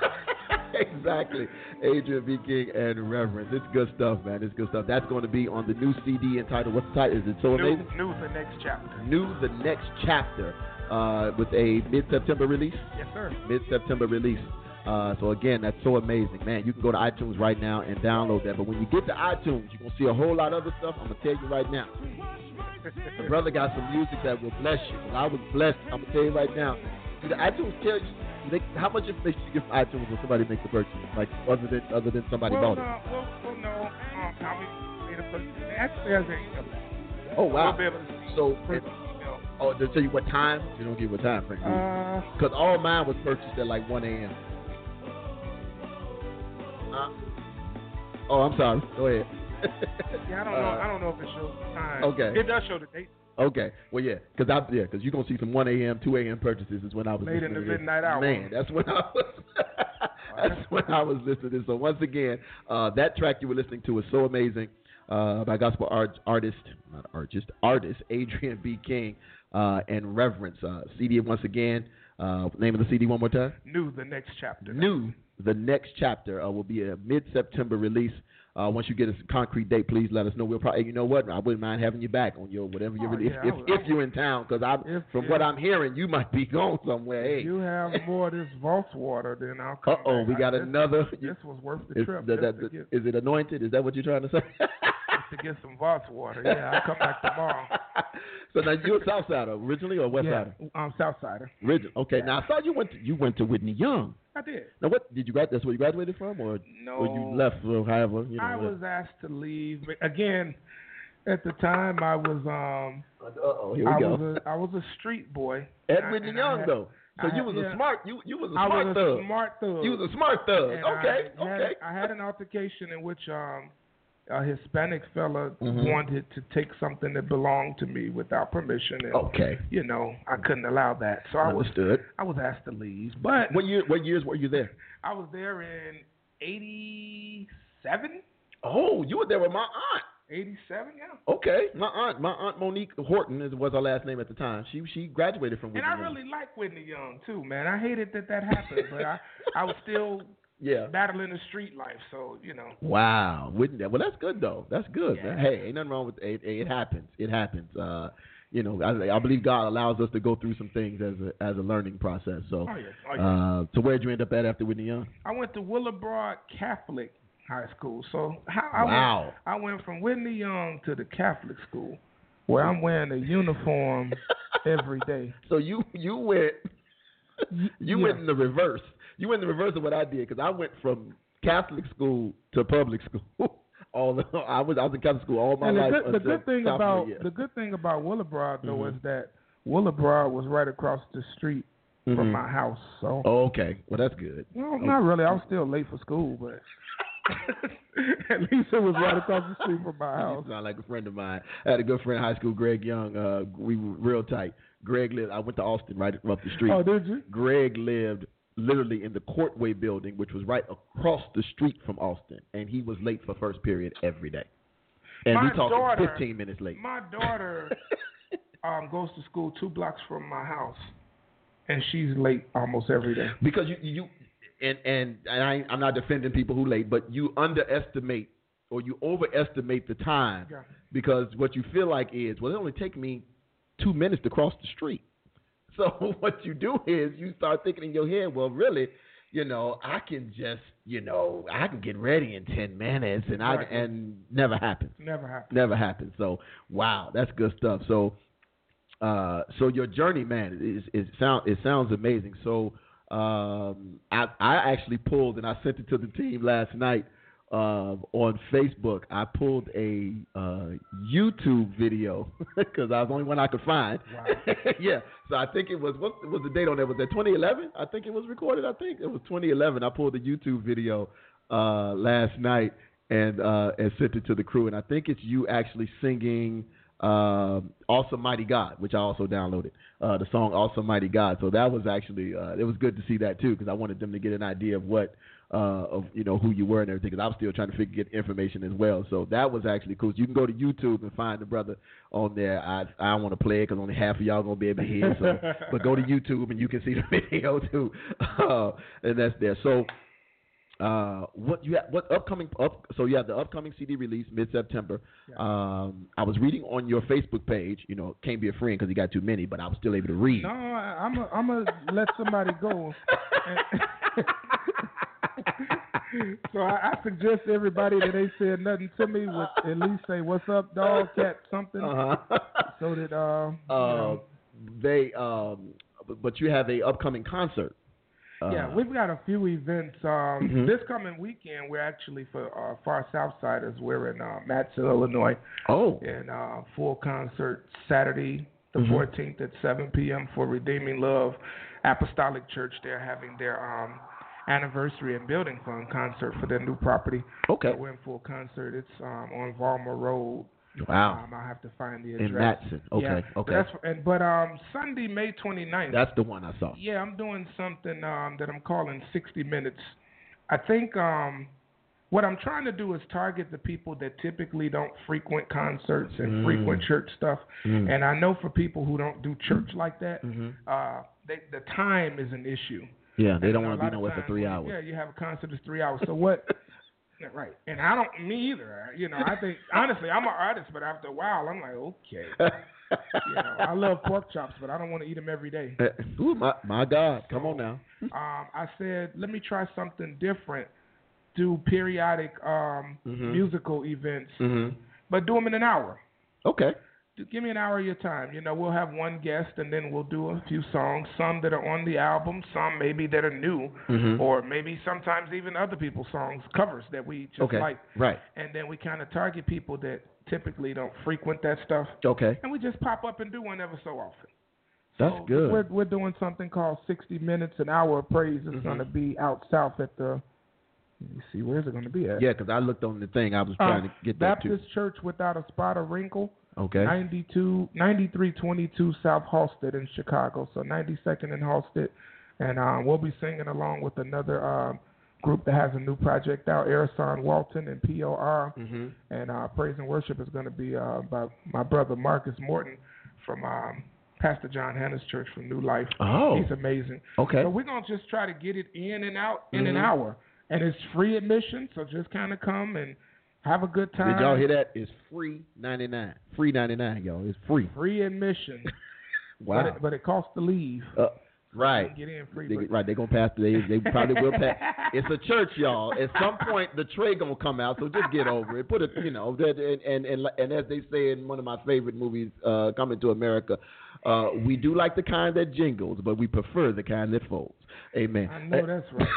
exactly Adrian B. King and Reverence. It's good stuff, man. It's good stuff. That's going to be on the new C D entitled, what's the title? Is it so new, amazing? New the next chapter. New the next chapter, uh, with a mid-September release. Yes, sir. Mid-September release. Uh, so again, that's so amazing, man. You can go to iTunes right now and download that. But when you get to iTunes, you're gonna see a whole lot of other stuff. I'm gonna tell you right now. The brother got some music that will bless you. And I was blessed. I'm gonna tell you right now. Do the iTunes tell you they, how much information you get from iTunes when somebody makes a purchase, like other than other than somebody well, bought no, it? Well, well, no. Um, how we made a purchase? It actually has a. Oh wow. We'll be able to see. So. It, It, oh, they tell you what time? You don't give what time, Frank. Because uh, all mine was purchased at like one a.m. Uh, oh, I'm sorry. Go ahead. yeah, I don't know. Uh, I don't know if it shows the time. Okay. It does show the date. Okay. Well, yeah, because I yeah, because you're gonna see some one a.m., two a.m. purchases is when I was late in the midnight hour. Man, that's when I was. that's when I was listening. So once again, uh, that track you were listening to is so amazing uh, by gospel art, artist, not artist, artist Adrian B. King uh, and Reverence. Uh, C D once again. Uh, name of the C D one more time. New the next chapter. New the next chapter uh, will be a mid-September release. Uh, once you get a concrete date, please let us know. We'll probably, you know what, I wouldn't mind having you back on your whatever you're Oh, really, yeah, if, I would- if, I if you're in town, because I, If- from if- what I'm hearing, you might be going somewhere. Hey, If you have more of this Voss water, then I'll come uh oh, back. we got I, this, another. This was worth the Is, trip. that, just that, to get, is it anointed? Is that what you're trying to say? just to get some Voss water. Yeah, I'll come back tomorrow. So now you're a Southsider originally or West Yeah, Sider? I'm Southsider. Original. Okay. Yeah. Now I saw you went to, you went to Whitney Young. I did. Now what did you grad? That's where you graduated from, or No. or you left or however you know. I was asked to leave. But again, at the time, I was um. Uh oh, here we I go. was a I was a street boy. At And I- Whitney and I Young had- though. So I you had- was a yeah. smart you you was a I smart was thug. a smart thug. You was a smart thug. And Okay. I had, okay. I had an altercation in which um, a Hispanic fella Mhm. wanted to take something that belonged to me without permission, and Okay. you know I couldn't allow that. So I was Understood. I was asked to leave. But What year? What years were you there? I was there in eighty-seven, Oh, you were there with my aunt. eighty-seven, yeah. Okay, my aunt, my aunt Monique Horton is, was her last name at the time. She she graduated from And Whitney I Young. really like Whitney Young too, man. I hated that that happened, but I I was still Yeah. battling the street life, so you know. Wow, Whitney. Well, that's good though. That's good, Yeah. man. Hey, ain't nothing wrong with it. It, it happens. It happens. Uh, you know, I, I believe God allows us to go through some things as a as a learning process. So, Oh yeah, oh yeah. uh, so where'd you end up at after Whitney Young? I went to Willowbroad Catholic High School. So how I Wow. went, I went from Whitney Young to the Catholic school, where I'm wearing a uniform every day. So you you went you Yeah. went in the reverse. You went in the reverse of what I did because I went from Catholic school to public school. All the, I was I was in Catholic school all my And the life. good, the until good thing sophomore about year. the good thing about Willowbroad though Mhm. is that Willowbroad was right across the street from Mhm. my house. So Oh, okay, well that's good. well, not really. I was still late for school, but at least it was right across the street from my You house. sound like a friend of mine. I had a good friend in high school, Greg Young. Uh, we were real tight. Greg lived. I went to Austin right up the street. Oh, did you? Greg lived literally in the Courtway building, which was right across the street from Austin, and he was late for first period every day. And My we talking daughter- fifteen minutes late. My daughter um, goes to school two blocks from my house, and she's late almost every day. Because you you and and, and I, I'm not defending people who late, but you underestimate or you overestimate the time Yeah. because what you feel like is, well, it only take me two minutes to cross the street. So what you do is you start thinking in your head, well, really, you know, I can just, you know, I can get ready in ten minutes, and I Right. and never happens. Never happened. Never happens. So wow, that's good stuff. So, uh, so your journey, man, is it sound it sounds amazing. So, um, I I actually pulled and I sent it to the team last night uh, on Facebook. I pulled a uh, YouTube video because I was the only one I could find. Wow. Yeah. So I think it was what was the date on that? Was that twenty eleven? I think it was recorded. I think it was twenty eleven. I pulled the YouTube video uh, last night and uh, and sent it to the crew. And I think it's you actually singing um, "Awesome Mighty God," which I also downloaded. Uh, the song "Awesome Mighty God." So that was actually uh, it was good to see that too because I wanted them to get an idea of what uh, of you know who you were and everything. Because I was still trying to figure get information as well. So that was actually cool. So you can go to YouTube and find the brother on there. I I don't want to play it because only half of y'all gonna be able to hear. So, but go to YouTube and you can see the video too, uh, and that's there. So. Uh, what you have, what upcoming up? So you have the upcoming C D release mid September. Yeah. Um, I was reading on your Facebook page. You know, can't be a friend because you got too many, but I was still able to read. No, I, I'm a, I'm gonna let somebody go. So I, I suggest everybody that ain't said nothing to me would at least say "What's up, dog, cat, something," Uh-huh. so that uh, you uh, know. they um, but- but you have a upcoming concert. Uh, Yeah, we've got a few events. Um, Mhm. This coming weekend, we're actually for uh, Far Southsiders. We're in uh, Matson, Illinois, oh, and uh, full concert Saturday the Mhm. fourteenth at seven p.m. for Redeeming Love Apostolic Church. They're having their um, anniversary and building fund concert for their new property. okay, So we're in full concert. It's um, on Valmer Road. wow, Um, I'll have to find the address. in Matson. Okay, Yeah, okay, That's, and, but um, Sunday, May twenty-ninth. that's the one I saw. Yeah, I'm doing something um, that I'm calling sixty minutes. I think um, what I'm trying to do is target the people that typically don't frequent concerts and Mm. frequent church stuff. Mm. And I know for people who don't do church like that, Mhm. uh, they, the time is an issue. Yeah, they And don't a want to lot be of nowhere for times three when- hours. Yeah, you have a concert that's three hours. So what Right. And I don't, me either. You know, I think, honestly, I'm an artist, but after a while, I'm like, okay. You know, I love pork chops, but I don't want to eat them every day. Ooh, my, my God. Come so, on now. Um, I said, let me try something different. Do periodic um, mm-hmm. musical events, mm-hmm. but do them in an hour. Okay. Give me an hour of your time. You know, we'll have one guest, and then we'll do a few songs, some that are on the album, some maybe that are new, mm-hmm. or maybe sometimes even other people's songs, covers that we just okay. like. Right. And then we kind of target people that typically don't frequent that stuff. Okay. And we just pop up and do one ever so often. That's so good. We're, we're doing something called sixty minutes, an hour of praise. It's mm-hmm. going to be out south at the, let me see, where's it going to be at? Yeah, because I looked on the thing. I was trying uh, to get Baptist that too. Church Without a Spot or Wrinkle. Okay. ninety-two, ninety-three twenty-two South Halsted in Chicago. So ninety-second and Halsted. And um, we'll be singing along with another um, group that has a new project out, Erison Walton and P O R. Mm-hmm. And uh, praise and worship is going to be uh, by my brother Marcus Morton from um, Pastor John Hanna's church from New Life. Oh. He's amazing. Okay. So we're going to just try to get it in and out in mm-hmm. an hour. And it's free admission, so just kind of come and have a good time. Did y'all hear that? It's free ninety-nine. Free ninety-nine, y'all. It's free. Free admission. Wow. But it, but it costs to leave. Uh, right. Get in free. They, right. They're going to pass. They, they probably will pass. It's a church, y'all. At some point, the tray going to come out, so just get over it. Put it, you know, and, and, and, and as they say in one of my favorite movies, uh, Coming to America, uh, we do like the kind that jingles, but we prefer the kind that folds. Amen. I know that's right.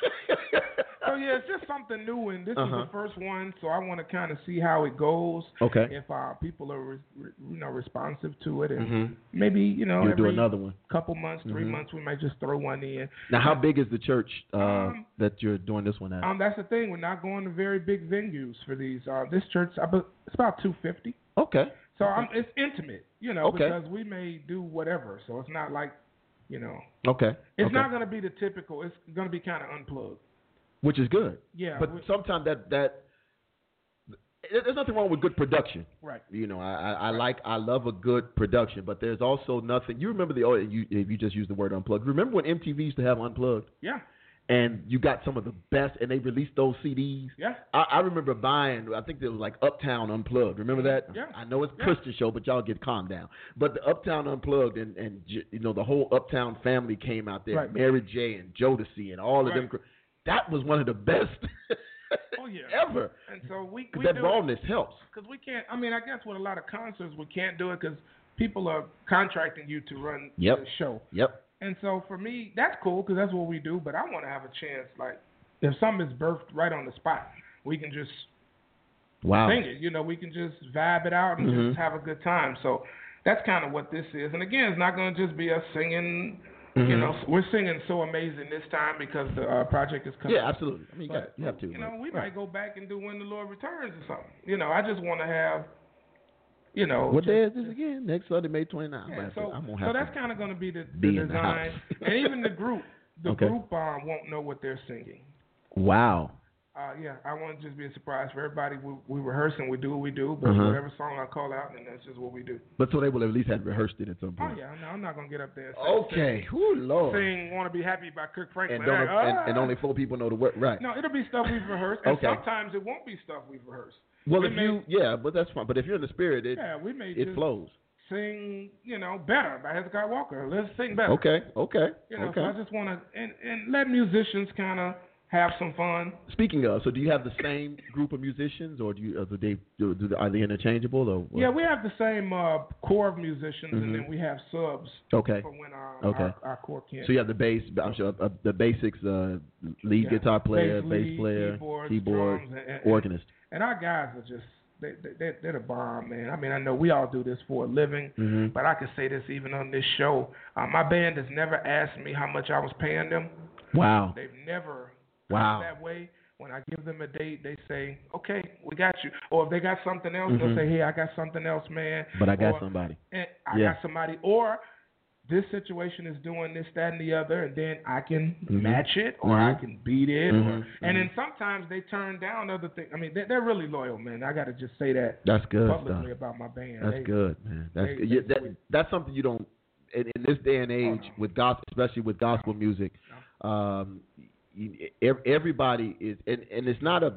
So yeah, it's just something new, and this uh-huh. is the first one, so I want to kind of see how it goes. Okay. If uh, people are, re- re- you know, responsive to it, and mm-hmm. maybe you know, you'll every do another one. Couple months, three mm-hmm. months, we might just throw one in. Now, how big is the church uh, um, that you're doing this one at? Um, that's the thing. We're not going to very big venues for these. Uh, this church, I be, it's about two fifty. Okay. So okay. Um, it's intimate, you know, okay. because we may do whatever. So it's not like, you know. Okay. It's okay. not going to be the typical. It's going to be kind of unplugged. Which is good. Yeah. But we, sometimes that that there's nothing wrong with good production. Right. You know, I, I, I right. like I love a good production, but there's also nothing. You remember the oh you you just used the word unplugged. Remember when M T V used to have unplugged? Yeah. And you got some of the best, and they released those C Ds. Yeah. I, I remember buying. I think it was like Uptown Unplugged. Remember that? Yeah. I know it's a yeah. Christian show, but y'all get calmed down. But the Uptown Unplugged, and and you know the whole Uptown family came out there. Right. Mary J. and Jodeci and all of right. them. That was one of the best oh, yeah. ever. And so we, we that do rawness helps. Because we can't, I mean, I guess with a lot of concerts, we can't do it because people are contracting you to run yep. the show. Yep. And so for me, that's cool because that's what we do, but I want to have a chance, like, if something is birthed right on the spot, we can just wow. sing it. You know, we can just vibe it out and mm-hmm. just have a good time. So that's kind of what this is. And again, it's not going to just be us singing. Mm-hmm. You know, we're singing So Amazing this time because the uh, project is coming. Yeah, absolutely. I mean, you, but, got, you have to. You know, we right. might go back and do When the Lord Returns or something. You know, I just want to have, you know. What just, day is this again? Next Sunday, May twenty-ninth. Yeah, so I'm gonna so have that's to kind of going to be the, be the in the design. house. And even the group, the okay. group um, won't know what they're singing. Wow. Uh, yeah, I want it to just be a surprise for everybody. We, we rehearse and we do what we do, but uh-huh. whatever song I call out, then that's just what we do. But so they will at least have rehearsed it at some point. Oh, yeah, no, I'm not going to get up there and sing, okay, Ooh, Lord. sing Want to Be Happy by Kirk Franklin. And, don't, like, ah. and, and only four people know the word, right. No, it'll be stuff we've rehearsed, and okay. sometimes it won't be stuff we've rehearsed. Well, we if may, you, yeah, but that's fine. But if you're in the spirit, it, yeah, we may it just flows. Sing, you know, Better by Hezekiah Walker. Let's sing better. Okay, okay, You know, okay. so I just want to, and, and let musicians kind of have some fun. Speaking of, so do you have the same group of musicians, or do you, uh, do they, do, do, are they interchangeable? Or what? Yeah, we have the same uh, core of musicians, mm-hmm. and then we have subs. Okay. For when our, okay. our, our core can't. So you have the bass, I'm sure, uh, the basics, uh, lead yeah. guitar player, bass, bass lead, player, keyboards, keyboard, drums, and, and, organist. And our guys are just, they, they, they're the bomb, man. I mean, I know we all do this for a living, mm-hmm. but I can say this even on this show. Uh, my band has never asked me how much I was paying them. Wow. They've never wow. come that way. When I give them a date, they say, okay, we got you. Or if they got something else, mm-hmm. they'll say, hey, I got something else, man. But I got or, somebody. And I yeah. got somebody. Or this situation is doing this, that, and the other, and then I can mm-hmm. match it or mm-hmm. I can beat it. Mm-hmm. Or, mm-hmm. And then sometimes they turn down other things. I mean, they're, they're really loyal, man. I got to just say that that's good publicly stuff. about my band. That's they, good, man. That's they, good. they, Yeah, that, that's something you don't, in, in this day and age, oh, no. with gospel, especially with gospel no. music, no. um, everybody is, and, and it's not a,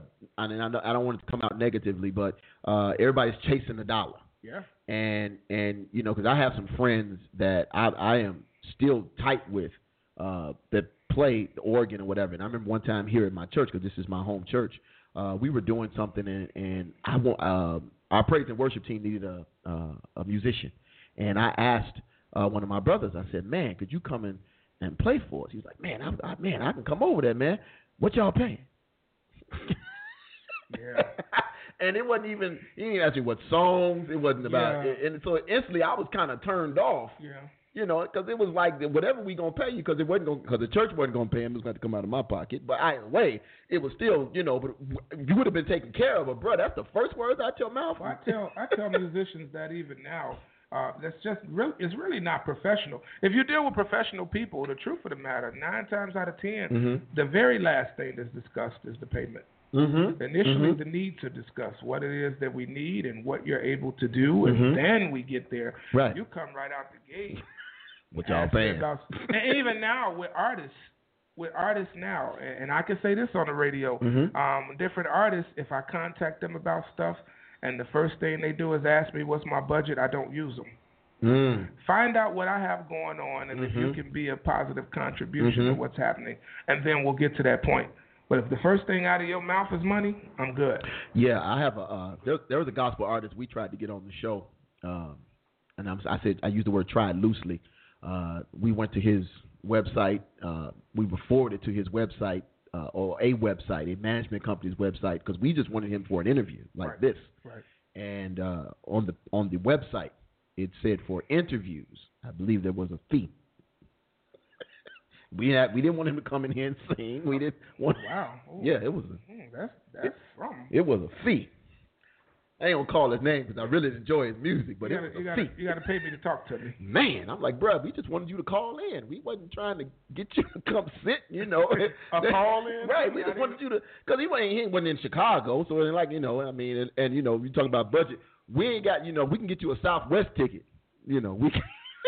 and I, I don't want it to come out negatively, but uh, everybody's chasing the dollar. Yeah. And and you know, because I have some friends that I I am still tight with uh, that play the organ or whatever. And I remember one time here at my church, because this is my home church, uh, we were doing something, and, and I want uh, our praise and worship team needed a uh, a musician, and I asked uh, one of my brothers. I said, "Man, could you come in and play for us?" He was like, "Man, I, I man, I can come over there, man. What y'all paying?" Yeah. And it wasn't even, he didn't ask me what songs, it wasn't about, Yeah. and so instantly I was kind of turned off, Yeah. you know, because it was like, whatever we going to pay you, because it wasn't going, because the church wasn't going to pay him, it was going to come out of my pocket, but either way, it was still, you know, but you would have been taken care of, but bro, that's the first words out your mouth. Well, I tell, I tell musicians that even now, uh, that's just really, it's really not professional. If you deal with professional people, the truth of the matter, nine times out of ten, mm-hmm. the very last thing that's discussed is the payment. Mm-hmm. Initially, mm-hmm. the need to discuss what it is that we need and what you're able to do, and mm-hmm. then we get there. Right. You come right out the gate. What y'all paying? And even now with artists, with artists now, and I can say this on the radio, mm-hmm. um, different artists, if I contact them about stuff, and the first thing they do is ask me what's my budget, I don't use them. Mm. Find out what I have going on, and mm-hmm. if you can be a positive contribution mm-hmm. to what's happening, and then we'll get to that point. But if the first thing out of your mouth is money, I'm good. Yeah, I have a. Uh, there, there was a gospel artist we tried to get on the show, um, and I'm, I said I used the word "tried" loosely. Uh, we went to his website. Uh, we were forwarded to his website uh, or a website, a management company's website, because we just wanted him for an interview like Right. this. Right. And uh, on the on the website, it said for interviews, I believe there was a fee. We had we didn't want him to come in here and sing. We didn't want. Wow. Ooh. Yeah, it was a. Mm, that's that's it, from. It was a fee. I ain't gonna call his name because I really enjoy his music, but you it gotta, was a you gotta, fee. you gotta pay me to talk to me. Man, I'm like, bro, we just wanted you to call in. We wasn't trying to get you to come sit, you know. A call in? Right, we just wanted you to, because he wasn't, he wasn't in Chicago, so it like, you know, I mean, and, and you know, you talking about budget. We ain't got, you know, we can get you a Southwest ticket. You know, we can.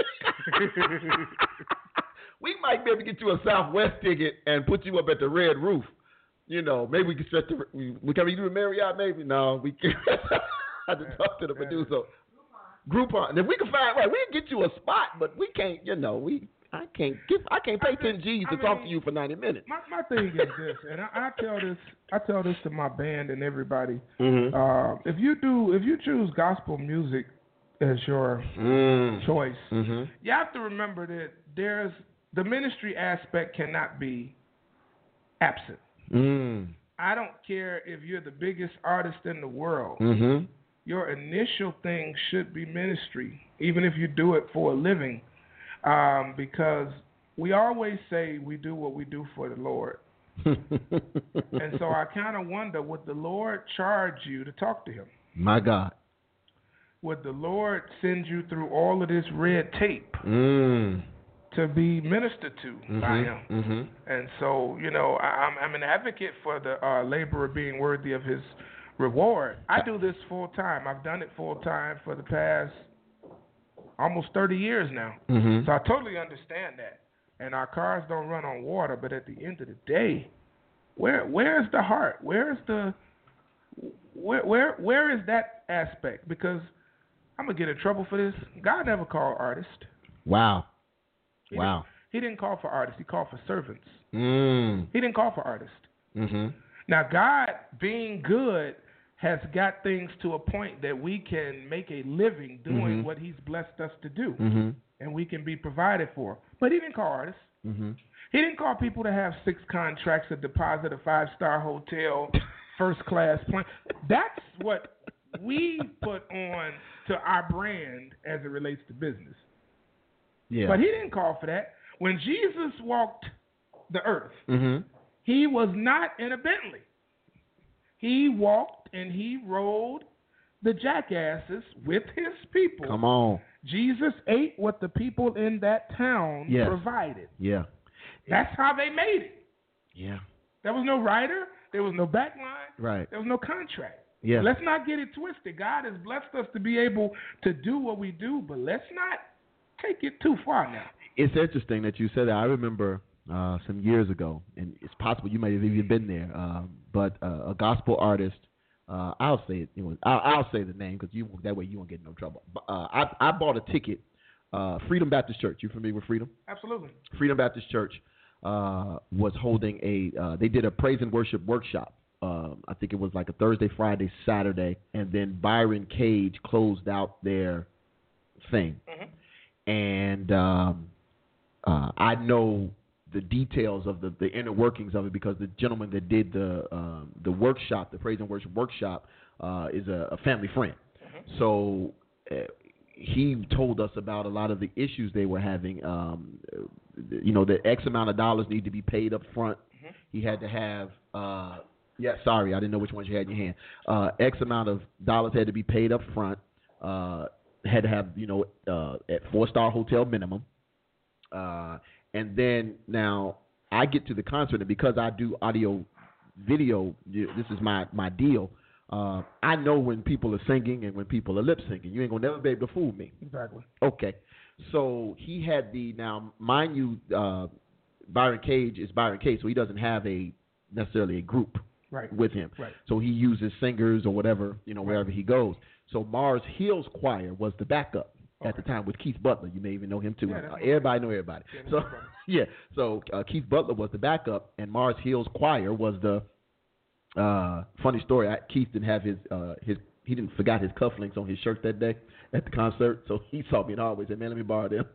We might be able to get you a Southwest ticket and put you up at the Red Roof. You know, maybe we can stretch the. We, we can we do a Marriott? Maybe no. We can. I had to talk to the producer. Groupon. And if we can find right, we can get you a spot, but we can't. You know, we. I can't give. I can't pay ten G's to I talk mean, to you for ninety minutes. My my thing is this, and I, I tell this. I tell this to my band and everybody. Mm-hmm. Uh, if you do, if you choose gospel music as your mm. choice, mm-hmm. you have to remember that there's. The ministry aspect cannot be absent. Mm. I don't care if you're the biggest artist in the world. Mm-hmm. Your initial thing should be ministry, even if you do it for a living, um, because we always say we do what we do for the Lord. And so I kind of wonder, would the Lord charge you to talk to him? My God. Would the Lord send you through all of this red tape? Mm. To be ministered to mm-hmm, by him. Mm-hmm. And so, you know, I, I'm, I'm an advocate for the uh, laborer being worthy of his reward. I do this full time. I've done it full time for the past almost thirty years now. Mm-hmm. So I totally understand that. And our cars don't run on water, but at the end of the day, where where's the heart? Where's the where where where is that aspect? Because I'm gonna get in trouble for this. God never called artists. Wow. He wow. Didn't, he didn't call for artists. He called for servants. Mm. He didn't call for artists. Mm-hmm. Now, God, being good, has got things to a point that we can make a living doing mm-hmm. what he's blessed us to do. Mm-hmm. And we can be provided for. But he didn't call artists. Mm-hmm. He didn't call people to have six contracts, a deposit, a five-star hotel, first-class plane. That's what we put on to our brand as it relates to business. Yeah. But he didn't call for that. When Jesus walked the earth, mm-hmm. he was not in a Bentley. He walked and he rode the jackasses with his people. Come on. Jesus ate what the people in that town yes. provided. Yeah. That's how they made it. Yeah. There was no rider. There was no backline. Right. There was no contract. Yeah. Let's not get it twisted. God has blessed us to be able to do what we do, but let's not take it too far now. It's interesting that you said that. I remember uh, some years ago, and it's possible you may have even been there. Um, but uh, a gospel artist, uh, I'll say it. You know, I'll, I'll say the name because you that way you won't get in no trouble. But, uh, I I bought a ticket. Uh, Freedom Baptist Church. You familiar with Freedom? Absolutely. Freedom Baptist Church uh, was holding a. Uh, they did a praise and worship workshop. Um, I think it was like a Thursday, Friday, Saturday, and then Byron Cage closed out their thing. Mm-hmm. And um, uh, I know the details of the, the inner workings of it because the gentleman that did the um, the workshop, the praise and worship workshop, uh, is a, a family friend. Mm-hmm. So uh, he told us about a lot of the issues they were having. Um, you know, the X amount of dollars need to be paid up front. Mm-hmm. He had to have. Uh, yeah, sorry, I didn't know which ones you had in your hand. Uh, X amount of dollars had to be paid up front. Uh, had to have, you know, uh, at four-star hotel minimum. Uh, and then now I get to the concert, and because I do audio, video, this is my, my deal. Uh, I know when people are singing and when people are lip syncing. You ain't gonna never be able to fool me. Exactly. Okay. So he had the now, mind you, uh, Byron Cage is Byron Cage, so he doesn't have a necessarily a group right. with him. Right. So he uses singers or whatever, you know, wherever he goes. So Mars Hill's choir was the backup. Okay. At the time with Keith Butler. You may even know him too. Yeah, uh, everybody know everybody. Yeah, so yeah, so uh, Keith Butler was the backup, and Mars Hill's choir was the. Uh, funny story. I, Keith didn't have his uh, his he didn't forgot his cufflinks on his shirt that day at the concert, so he saw me in the hallway and said, "Man, let me borrow them."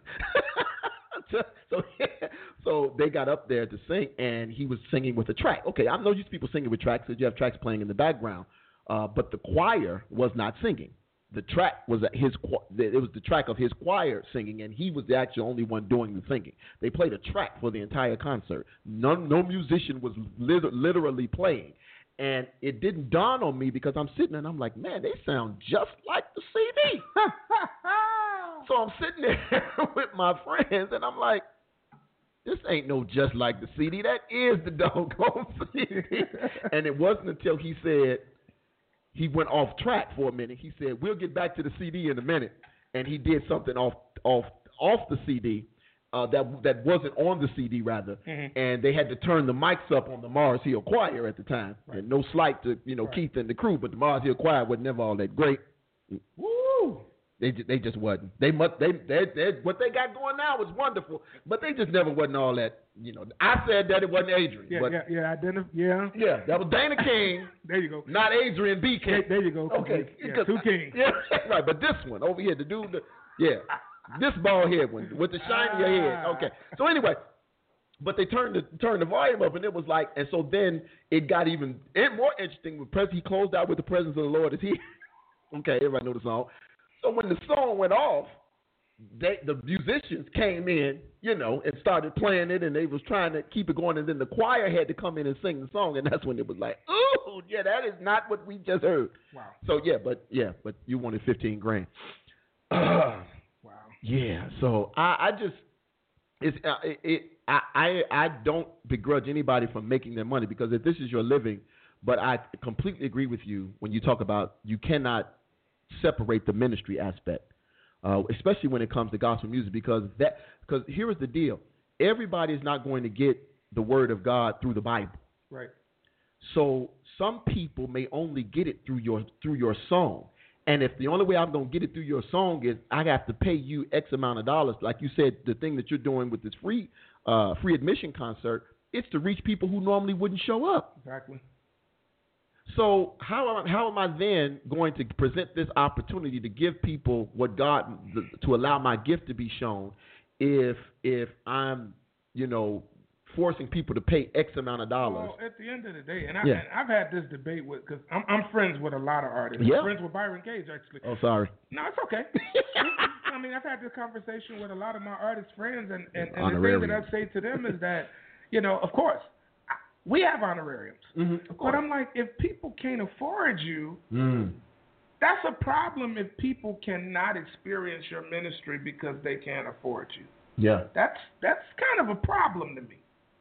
so so, yeah, so they got up there to sing, and he was singing with a track. Okay, I know used to people singing with tracks because you have tracks playing in the background, uh, but the choir was not singing. The track was his. It was the track of his choir singing, and he was the actual only one doing the singing. They played a track for the entire concert. None, no musician was lit- literally playing, and it didn't dawn on me because I'm sitting there and I'm like, man, they sound just like the C D. So I'm sitting there with my friends, and I'm like, this ain't no just like the C D. That is the doggone C D. And it wasn't until he said. He went off track for a minute. He said, "We'll get back to the C D in a minute," and he did something off off off the C D uh, that that wasn't on the C D rather, mm-hmm. and they had to turn the mics up on the Mars Hill Choir at the time. Right. And no slight to you know right. Keith and the crew, but the Mars Hill Choir was never all that great. Woo! They they just wasn't. They must they, they they what they got going now is wonderful, but they just never wasn't all that. You know, I said that it wasn't Adrian. Yeah, but yeah, yeah, identif- yeah. Yeah, that was Dana King. There you go. Not Adrian B. King. There, there you go. Okay. Yeah, two Kings. Yeah, right. But this one over here, the dude, the, yeah, this bald head one with the shiny head. Okay. So anyway, but they turned the turned the volume up, and it was like, and so then it got even more interesting. With pres- he closed out with "The Presence of the Lord is Here." Okay, everybody know the song. So when the song went off, they, the musicians came in, you know, and started playing it, and they was trying to keep it going, and then the choir had to come in and sing the song, and that's when it was like, ooh, yeah, that is not what we just heard. Wow. So yeah, but yeah, but you wanted fifteen grand. Uh, wow. Yeah. So I, I just, it's uh, it, it I, I I don't begrudge anybody from making their money because if this is your living, but I completely agree with you when you talk about you cannot separate the ministry aspect. Uh, especially when it comes to gospel music, because that because here is the deal: everybody is not going to get the word of God through the Bible. Right. So some people may only get it through your through your song, and if the only way I'm going to get it through your song is I have to pay you X amount of dollars, like you said, the thing that you're doing with this free uh, free admission concert, it's to reach people who normally wouldn't show up. Exactly. So how how am I then going to present this opportunity to give people what God to allow my gift to be shown if if I'm you know forcing people to pay X amount of dollars? Well, at the end of the day, and, I, yeah. and I've had this debate with because I'm, I'm friends with a lot of artists. Yeah. I'm friends with Byron Cage actually. Oh, sorry. No, it's okay. I mean, I've had this conversation with a lot of my artist friends, and, and, and the thing that I say to them is that you know, of course. We have honorariums. Mm-hmm, but I'm like, if people can't afford you, mm. that's a problem if people cannot experience your ministry because they can't afford you. Yeah. That's that's kind of a problem to me.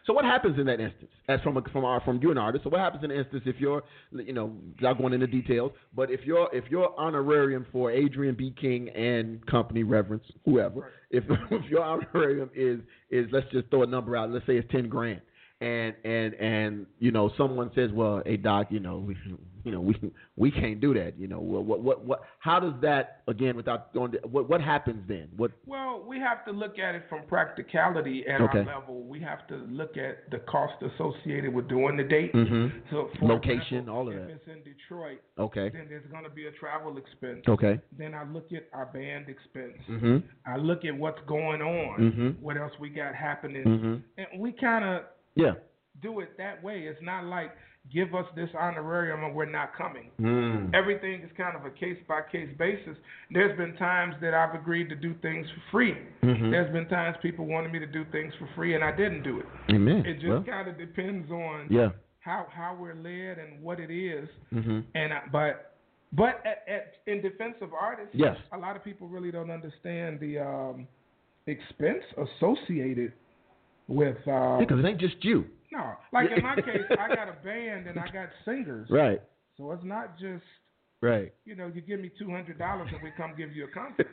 So what happens in that instance? As from a, from our from you an artist, so what happens in the instance if you're, you know, without going into details, but if you're if you're honorarium for Adrian B. King and company, Reverence, whoever, right. if if your honorarium is is let's just throw a number out, let's say it's ten grand. And and and you know, someone says, well, hey doc, you know, we you know we we can't do that. You know, what what what, what how does that, again, without going to, what what happens then? What? Well, we have to look at it from practicality at okay. our level. We have to look at the cost associated with doing the date. Mm-hmm. So for location, example, all of if that. If it's in Detroit, okay, then there's going to be a travel expense. Okay. Then I look at our band expense. Mm-hmm. I look at what's going on. Mm-hmm. What else we got happening, mm-hmm. and we kind of yeah. do it that way. It's not like give us this honorarium and we're not coming. Mm. Everything is kind of a case by case basis. There's been times that I've agreed to do things for free. Mm-hmm. There's been times people wanted me to do things for free and I didn't do it. Amen. It just well, kind of depends on yeah. how how we're led and what it is. Mm-hmm. And I, but but at, at, in defense of artists, yes. a lot of people really don't understand the um, expense associated with uh, because it ain't just you. No, like in my case, I got a band and I got singers. Right. So it's not just, right. you know, you give me two hundred dollars and we come give you a concert.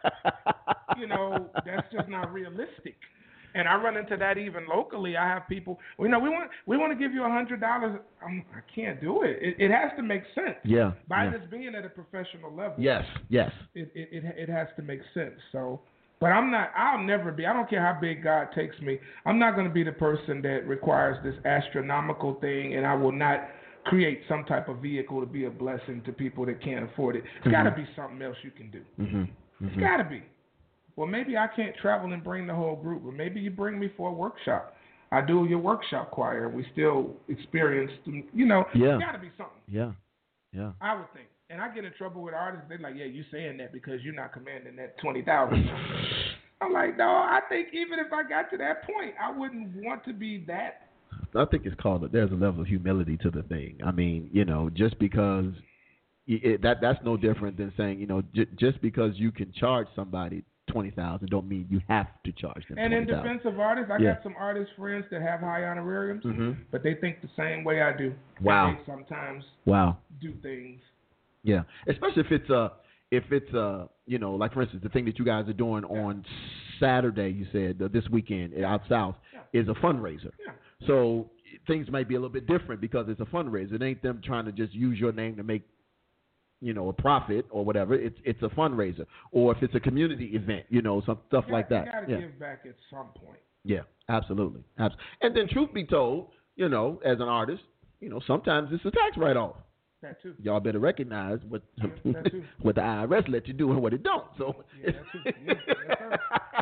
You know, that's just not realistic. And I run into that even locally. I have people, you know, we want we want to give you one hundred dollars. I'm, I can't do it. it. It has to make sense. Yeah. By yeah. this being at a professional level. Yes, yes. It, it, it, it has to make sense. So. But I'm not, I'll never be, I don't care how big God takes me, I'm not going to be the person that requires this astronomical thing, and I will not create some type of vehicle to be a blessing to people that can't afford it. It's mm-hmm. got to be something else you can do. Mm-hmm. Mm-hmm. It's got to be. Well, maybe I can't travel and bring the whole group, or maybe you bring me for a workshop. I do your workshop choir, and we still experience, you know, yeah. it's got to be something. Yeah, yeah. I would think. And I get in trouble with artists. They're like, yeah, you saying that because you're not commanding that twenty thousand dollars. I'm like, no, I think even if I got to that point, I wouldn't want to be that. I think it's called, there's a level of humility to the thing. I mean, you know, just because it, that that's no different than saying, you know, j- just because you can charge somebody twenty thousand dollars don't mean you have to charge them And twenty thousand dollars. in defense of artists, I yeah. got some artist friends that have high honorariums, mm-hmm. but they think the same way I do. Wow. And they sometimes wow. do things. Yeah, especially if it's a, if it's a, you know, like for instance, the thing that you guys are doing yeah. on Saturday, you said uh, this weekend out south yeah. is a fundraiser. Yeah. So things might be a little bit different because it's a fundraiser. It ain't them trying to just use your name to make, you know, a profit or whatever. It's it's a fundraiser, or if it's a community event, you know, some stuff you like that. You got to yeah. give back at some point. Yeah, absolutely, absolutely. And then, truth be told, you know, as an artist, you know, sometimes it's a tax write-off. That too. Y'all better recognize what yeah, what the I R S let you do and what it don't. So, yeah, that too. Yeah, yes,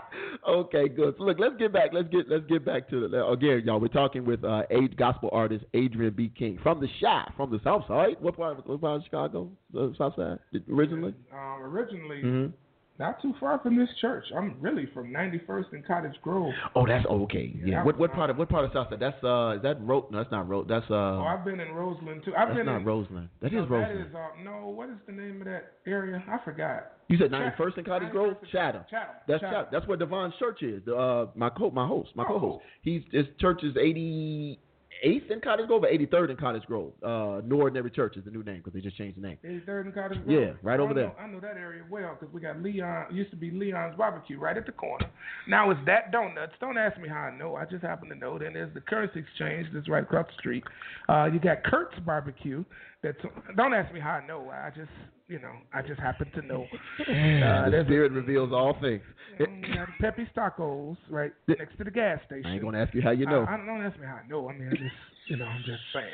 okay, good. So look, let's get back. Let's get let's get back to the again, y'all. We're talking with uh, a gospel artist Adrian B. King from the Chi, from the South Side. What part? Of, what part of Chicago? The South Side originally. Um, originally. Mm-hmm. Not too far from this church. I'm really from ninety-first and Cottage Grove. Oh, that's okay. Yeah. yeah What what part of what part of South Side? That's uh, is that Ro? No, that's not Ro. That's uh. Oh, I've been in Roseland too. I've that's been not in, Roseland. That no, is Roseland. That is uh, no. What is the name of that area? I forgot. You said ninety-first and Cottage Grove. Chatham. Chatham. That's Chatham. Chatham. That's where Devon's church is. The, uh, my co my host, my oh. co-host. He's his church is eighty-eighth in Cottage Grove, or eighty-third in Cottage Grove. Uh, New Ordinary Church is the new name because they just changed the name. eighty-third in Cottage Grove. Yeah, right oh, over I there. Know, I know that area well because we got Leon. It used to be Leon's Barbecue right at the corner. Now it's that Donuts. Don't ask me how I know. I just happen to know. Then there's the Currency Exchange that's right across the street. Uh, you got Kurt's Barbecue. That's don't ask me how I know. I just you know I just happen to know. Uh, the Spirit a, reveals all things. You know, you got Pepe's Tacos right next to the gas station. I ain't gonna ask you how you know. I, I don't ask me how I know. I mean I just you know I'm just saying.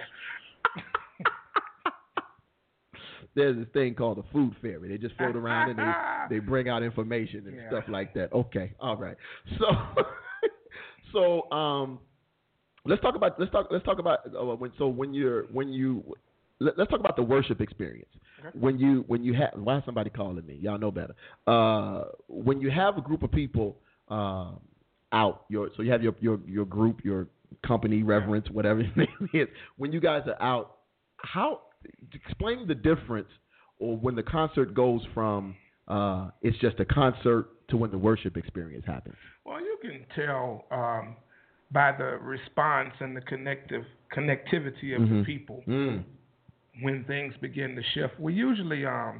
There's this thing called a food fairy. They just float around and they, they bring out information and yeah. stuff like that. Okay, all right. So, so um, let's talk about let's talk let's talk about uh, when so when you're when you let, let's talk about the worship experience. Okay. When you when you have why is somebody calling me? Y'all know better. Uh, when you have a group of people uh, out, your so you have your your your group, your company, Reverence, whatever your name is. When you guys are out, how explain the difference, or when the concert goes from uh, it's just a concert to when the worship experience happens. Well, you can tell um, by the response and the connective connectivity of Mm-hmm. the people Mm. when things begin to shift. We usually um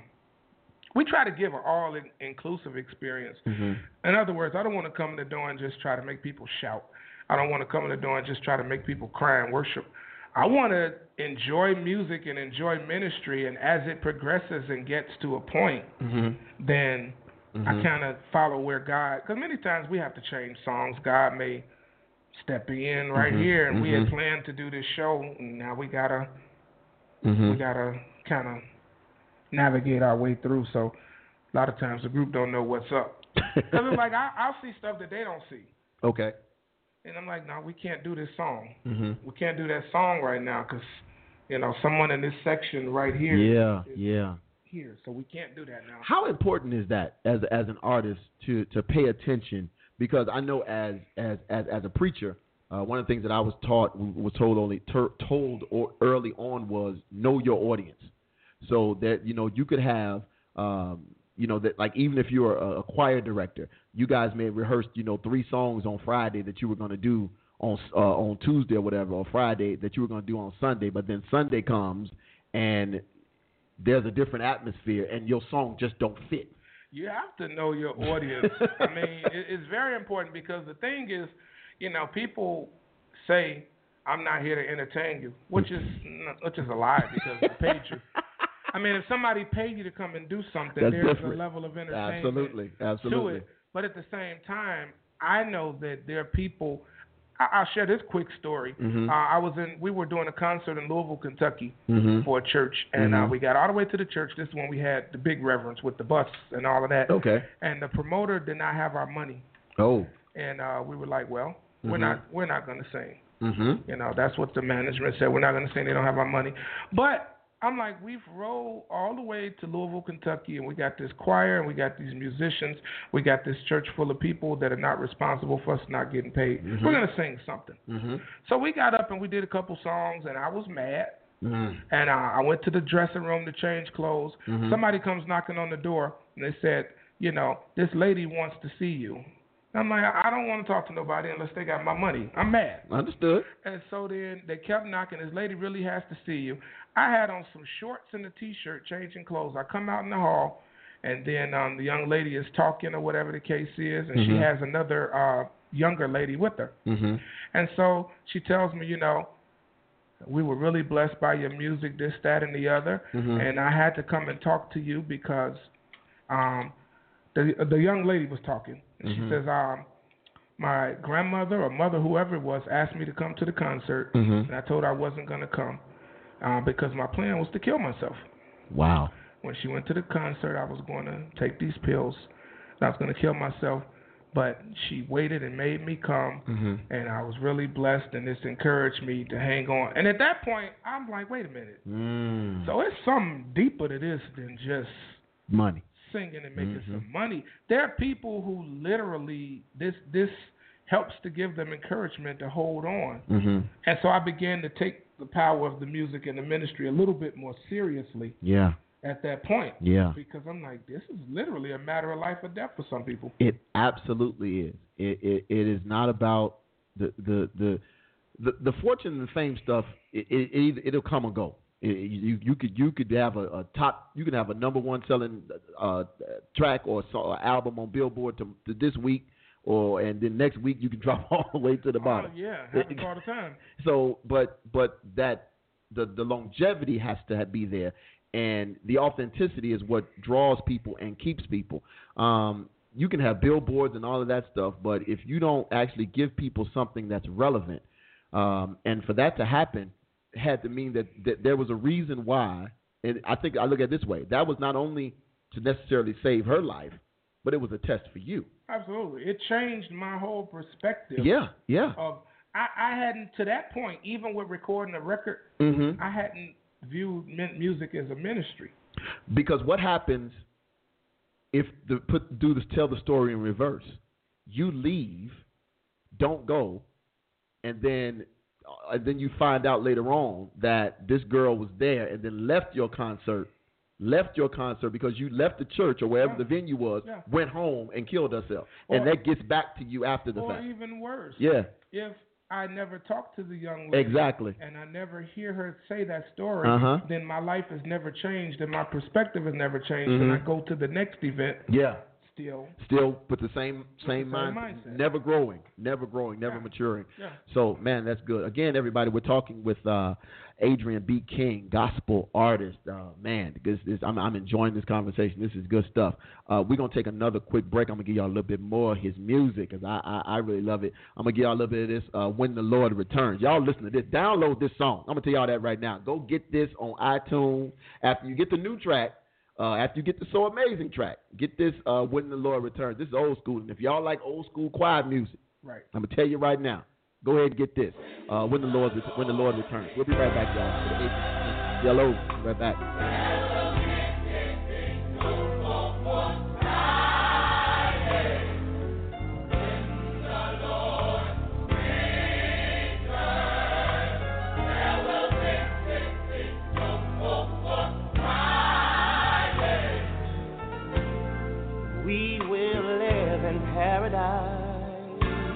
we try to give an all inclusive experience. Mm-hmm. In other words, I don't want to come in the door and just try to make people shout. I don't want to come in the door and just try to make people cry and worship. I want to enjoy music and enjoy ministry, and as it progresses and gets to a point, Mm-hmm. then Mm-hmm. I kind of follow where God, because many times we have to change songs. God may step in right Mhm, here, and we had mhm. planned to do this show, and now we gotta Mm-hmm. we gotta kind of navigate our way through. So a lot of times the group don't know what's up, because it's like I, I'll see stuff that they don't see, Okay. and I'm like, no, we can't do this song. Mm-hmm. We can't do that song right now, because you know someone in this section right here Yeah, is yeah. here, so we can't do that now. How important is that as as an artist to to pay attention? Because I know as as as, as a preacher, uh, one of the things that I was taught was told only ter- told or early on was know your audience, so that you know you could have um, you know that like even if you're a, a choir director, you guys may have rehearsed you know three songs on Friday that you were going to do on uh, on Tuesday or whatever, or Friday that you were going to do on Sunday, but then Sunday comes and there's a different atmosphere and your song just don't fit. You have to know your audience. I mean, it, it's very important, because the thing is, you know, people say, I'm not here to entertain you, which is which is a lie, because I paid you. I mean, if somebody paid you to come and do something, That's there's different. a level of entertainment Absolutely, absolutely. to it. But at the same time, I know that there are people. I- I'll share this quick story. Mhm. Uh, I was in. We were doing a concert in Louisville, Kentucky, Mhm. for a church, and uh, Mhm. we got all the way to the church. This is when we had the big reverence with the bus and all of that. Okay. And the promoter did not have our money, Oh. and uh, we were like, well, we're Mhm. not we're not going to sing. Mhm. You know, that's what the management said. We're not going to sing. They don't have our money. But I'm like, we've rolled all the way to Louisville, Kentucky, and we got this choir, and we got these musicians. We got this church full of people that are not responsible for us not getting paid. Mhm. We're going to sing something. Mhm. So we got up and we did a couple songs, and I was mad. Mhm. And uh, I went to the dressing room to change clothes. Mhm. Somebody comes knocking on the door, and they said, you know, this lady wants to see you. I'm like, I don't want to talk to nobody unless they got my money. I'm mad. Understood. And so then they kept knocking. This lady really has to see you. I had on some shorts and a T-shirt, changing clothes. I come out in the hall, and then um, the young lady is talking or whatever the case is, and she Mhm. has another uh, younger lady with her. Mhm. And so she tells me, you know, we were really blessed by your music, this, that, and the other, Mhm. and I had to come and talk to you because um, the the young lady was talking. And she Mhm. says, um, my grandmother or mother, whoever it was, asked me to come to the concert, Mhm. and I told her I wasn't going to come uh, because my plan was to kill myself. Wow. When she went to the concert, I was going to take these pills, and I was going to kill myself. But she waited and made me come, Mhm. and I was really blessed, and this encouraged me to hang on. And at that point, I'm like, wait a minute. Mm. So it's something deeper to this than just Money. singing and making Mhm. some money. There are people who literally, this this helps to give them encouragement to hold on. Mhm. And so I began to take the power of the music and the ministry a little bit more seriously Yeah. at that point. Yeah. Because I'm like, this is literally a matter of life or death for some people. It absolutely is. It it, it is not about the the the the, the fortune and the fame stuff. It, it, it it'll come and go. It, you you could you could have a, a top you could have a number one selling uh, track or, so, or album on Billboard to, to this week, or and then next week you can drop all the way to the bottom. Oh yeah, happens all the time. So, but but that the the longevity has to be there, and the authenticity is what draws people and keeps people. Um, you can have billboards and all of that stuff, but if you don't actually give people something that's relevant, um, and for that to happen, had to mean that, that there was a reason why. And I think I look at it this way: that was not only to necessarily save her life, but it was a test for you. Absolutely, it changed my whole perspective. Yeah, yeah. Of I, I hadn't to that point, even with recording a record, Mm-hmm. I hadn't viewed min- music as a ministry. Because what happens if the put do this tell the story in reverse? You leave, don't go, and then uh, and then you find out later on that this girl was there and then left your concert, left your concert because you left the church or wherever Yeah. the venue was, Yeah. went home and killed herself, Or- and that gets back to you after the Or fact. even worse, Yeah. if I never talk to the young lady, exactly, and I never hear her say that story, uh-huh. then my life has never changed, and my perspective has never changed, mm-hmm. and I go to the next event. Yeah. Still, still with the same same, the same mind, mindset. never growing, never growing, never yeah. maturing. Yeah. So, man, that's good. Again, everybody, we're talking with uh, Adrian B. King, gospel artist. Uh, man, this, this, I'm, I'm enjoying this conversation. This is good stuff. Uh, we're gonna take another quick break. I'm gonna give y'all a little bit more of his music because I, I I really love it. I'm gonna give y'all a little bit of this. Uh, When the Lord Returns. Y'all listen to this. Download this song. I'm gonna tell y'all that right now. Go get this on iTunes. After you get the new track. Uh, after you get the So Amazing track, get this uh, When the Lord Returns. This is old school. And if y'all like old school choir music, right. I'm going to tell you right now, go ahead and get this, uh, When the Lord When the Lord Returns. We'll be right back, y'all. Yellow, right back. We will live in paradise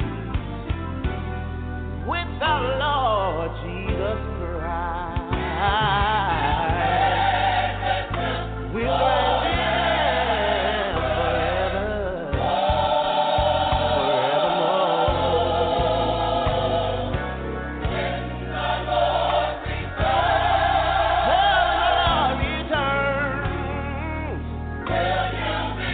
with our Lord Jesus Christ. We'll reign forever, forevermore. When the Lord returns, when the Lord returns, will you be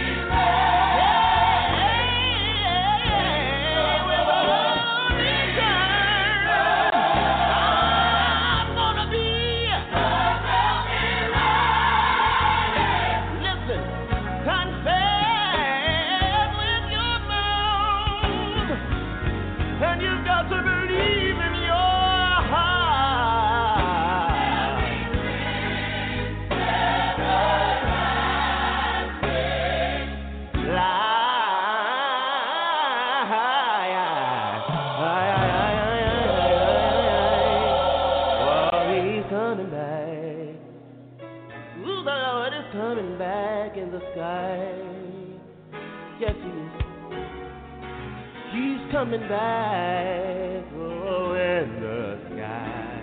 coming back, oh, in the sky,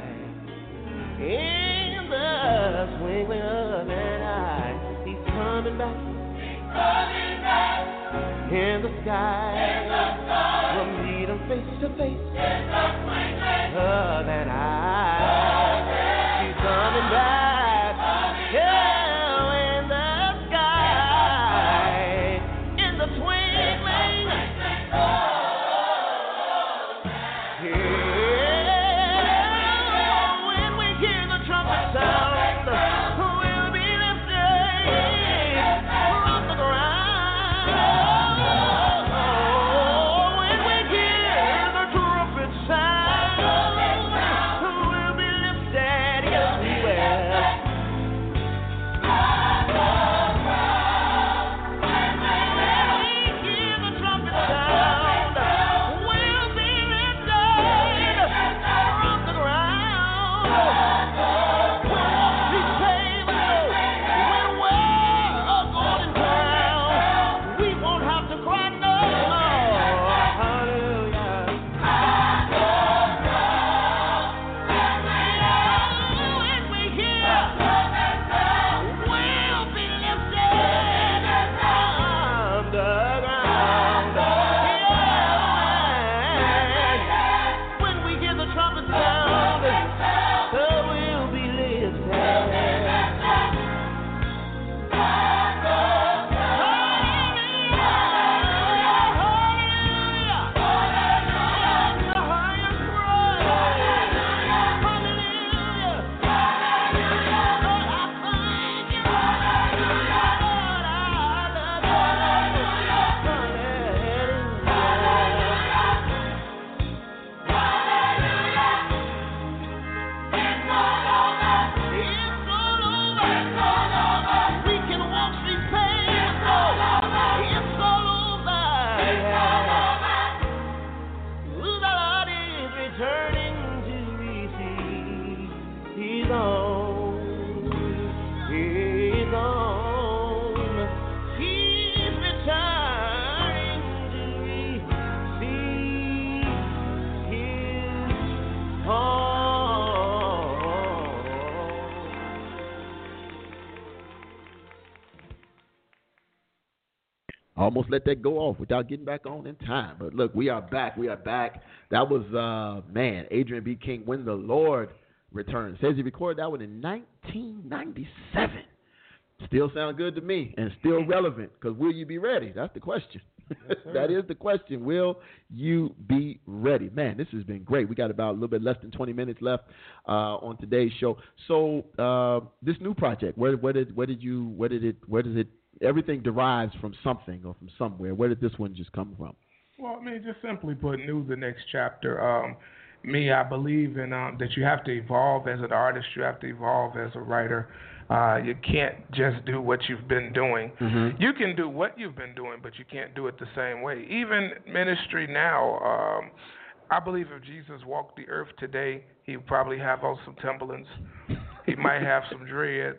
in the twinkling of an eye. He's coming back, he's coming back, in the sky, in the sky. We'll meet him face to face, in the twinkling of an eye. He's coming back, yeah, in the sky, in the twinkling of We'll I almost let that go off without getting back on in time. But look, we are back. We are back. That was, uh, man, Adrian B. King, When the Lord Returns. Says he recorded that one in nineteen ninety-seven. Still sound good to me and still relevant, because will you be ready? That's the question. Yes, that is the question. Will you be ready? Man, this has been great. We got about a little bit less than twenty minutes left uh, on today's show. So uh, this new project, where, where did where did you where did it where does it everything derives from something or from somewhere? Where did this one just come from? Well, I mean, just simply put, new the next chapter. Um, me, I believe in um, that you have to evolve as an artist. You have to evolve as a writer. Uh, you can't just do what you've been doing. Mm-hmm. You can do what you've been doing, but you can't do it the same way. Even ministry now, um, I believe if Jesus walked the earth today, he would probably have on some Timberlands. He might have some dreads.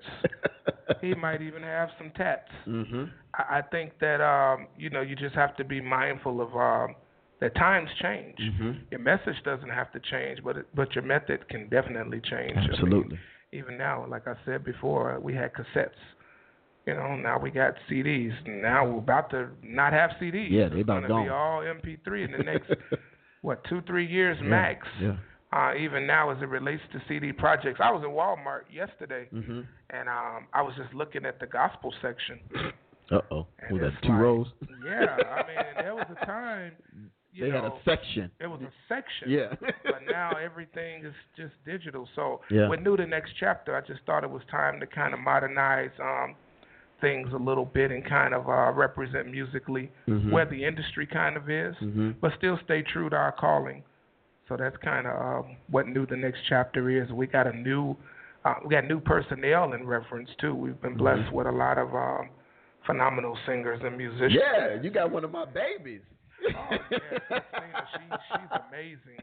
He might even have some tats. Mm-hmm. I, I think that, um, you know, you just have to be mindful of um, that times change. Mm-hmm. Your message doesn't have to change, but it, but your method can definitely change. Absolutely. I mean, even now, like I said before, we had cassettes. You know, now we got C Ds. Now we're about to not have C Ds. Yeah, they about gone. It's gone. going to be all M P three in the next, what, two, three years yeah, max. Yeah. Uh, even now, as it relates to C D projects, I was in Walmart yesterday, mm-hmm. and um, I was just looking at the gospel section. Uh oh, was that two like, rows? Yeah, I mean, there was a time. You they know, had a section. It was a section. Yeah. But now everything is just digital. So yeah. with New the Next Chapter, I just thought it was time to kind of modernize um, things a little bit and kind of uh, represent musically mm-hmm. where the industry kind of is, mm-hmm. but still stay true to our calling. So that's kind of um, what New the Next Chapter is. We got a new, uh, we got new personnel in reference too. We've been blessed mm-hmm. with a lot of um, phenomenal singers and musicians. Yeah, you got one of my babies. Oh, yeah, Christina, she, she's amazing.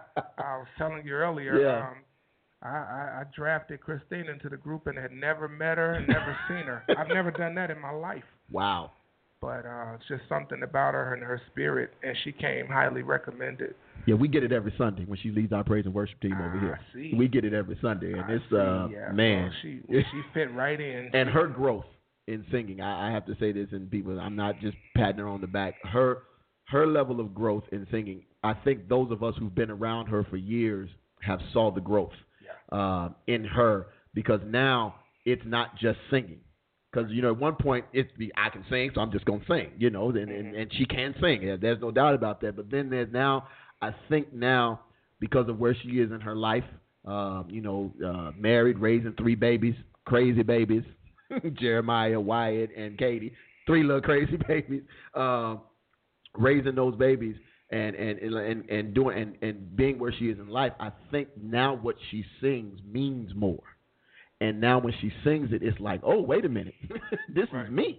I was telling you earlier, yeah. um, I, I, I drafted Christina into the group and had never met her and never seen her. I've never done that in my life. Wow. But uh, it's just something about her and her spirit, and she came highly recommended. Yeah, we get it every Sunday when she leads our praise and worship team over here. I see. We get it every Sunday, and I it's, see, uh, yeah. man. So she, she fit right in. And her growth in singing, I, I have to say this, and people, I'm not just patting her on the back. Her Her level of growth in singing, I think those of us who've been around her for years have saw the growth yeah. uh, in her, because now it's not just singing. Because, you know, at one point, it's the I can sing, so I'm just going to sing, you know, and, and, and she can sing. Yeah, there's no doubt about that. But then there's now, I think now, because of where she is in her life, uh, you know, uh, married, raising three babies, crazy babies, Jeremiah, Wyatt, and Katie, three little crazy babies. Uh, raising those babies and and and and doing and, and being where she is in life, I think now what she sings means more. And now when she sings it, it's like, oh, wait a minute, this right. is me.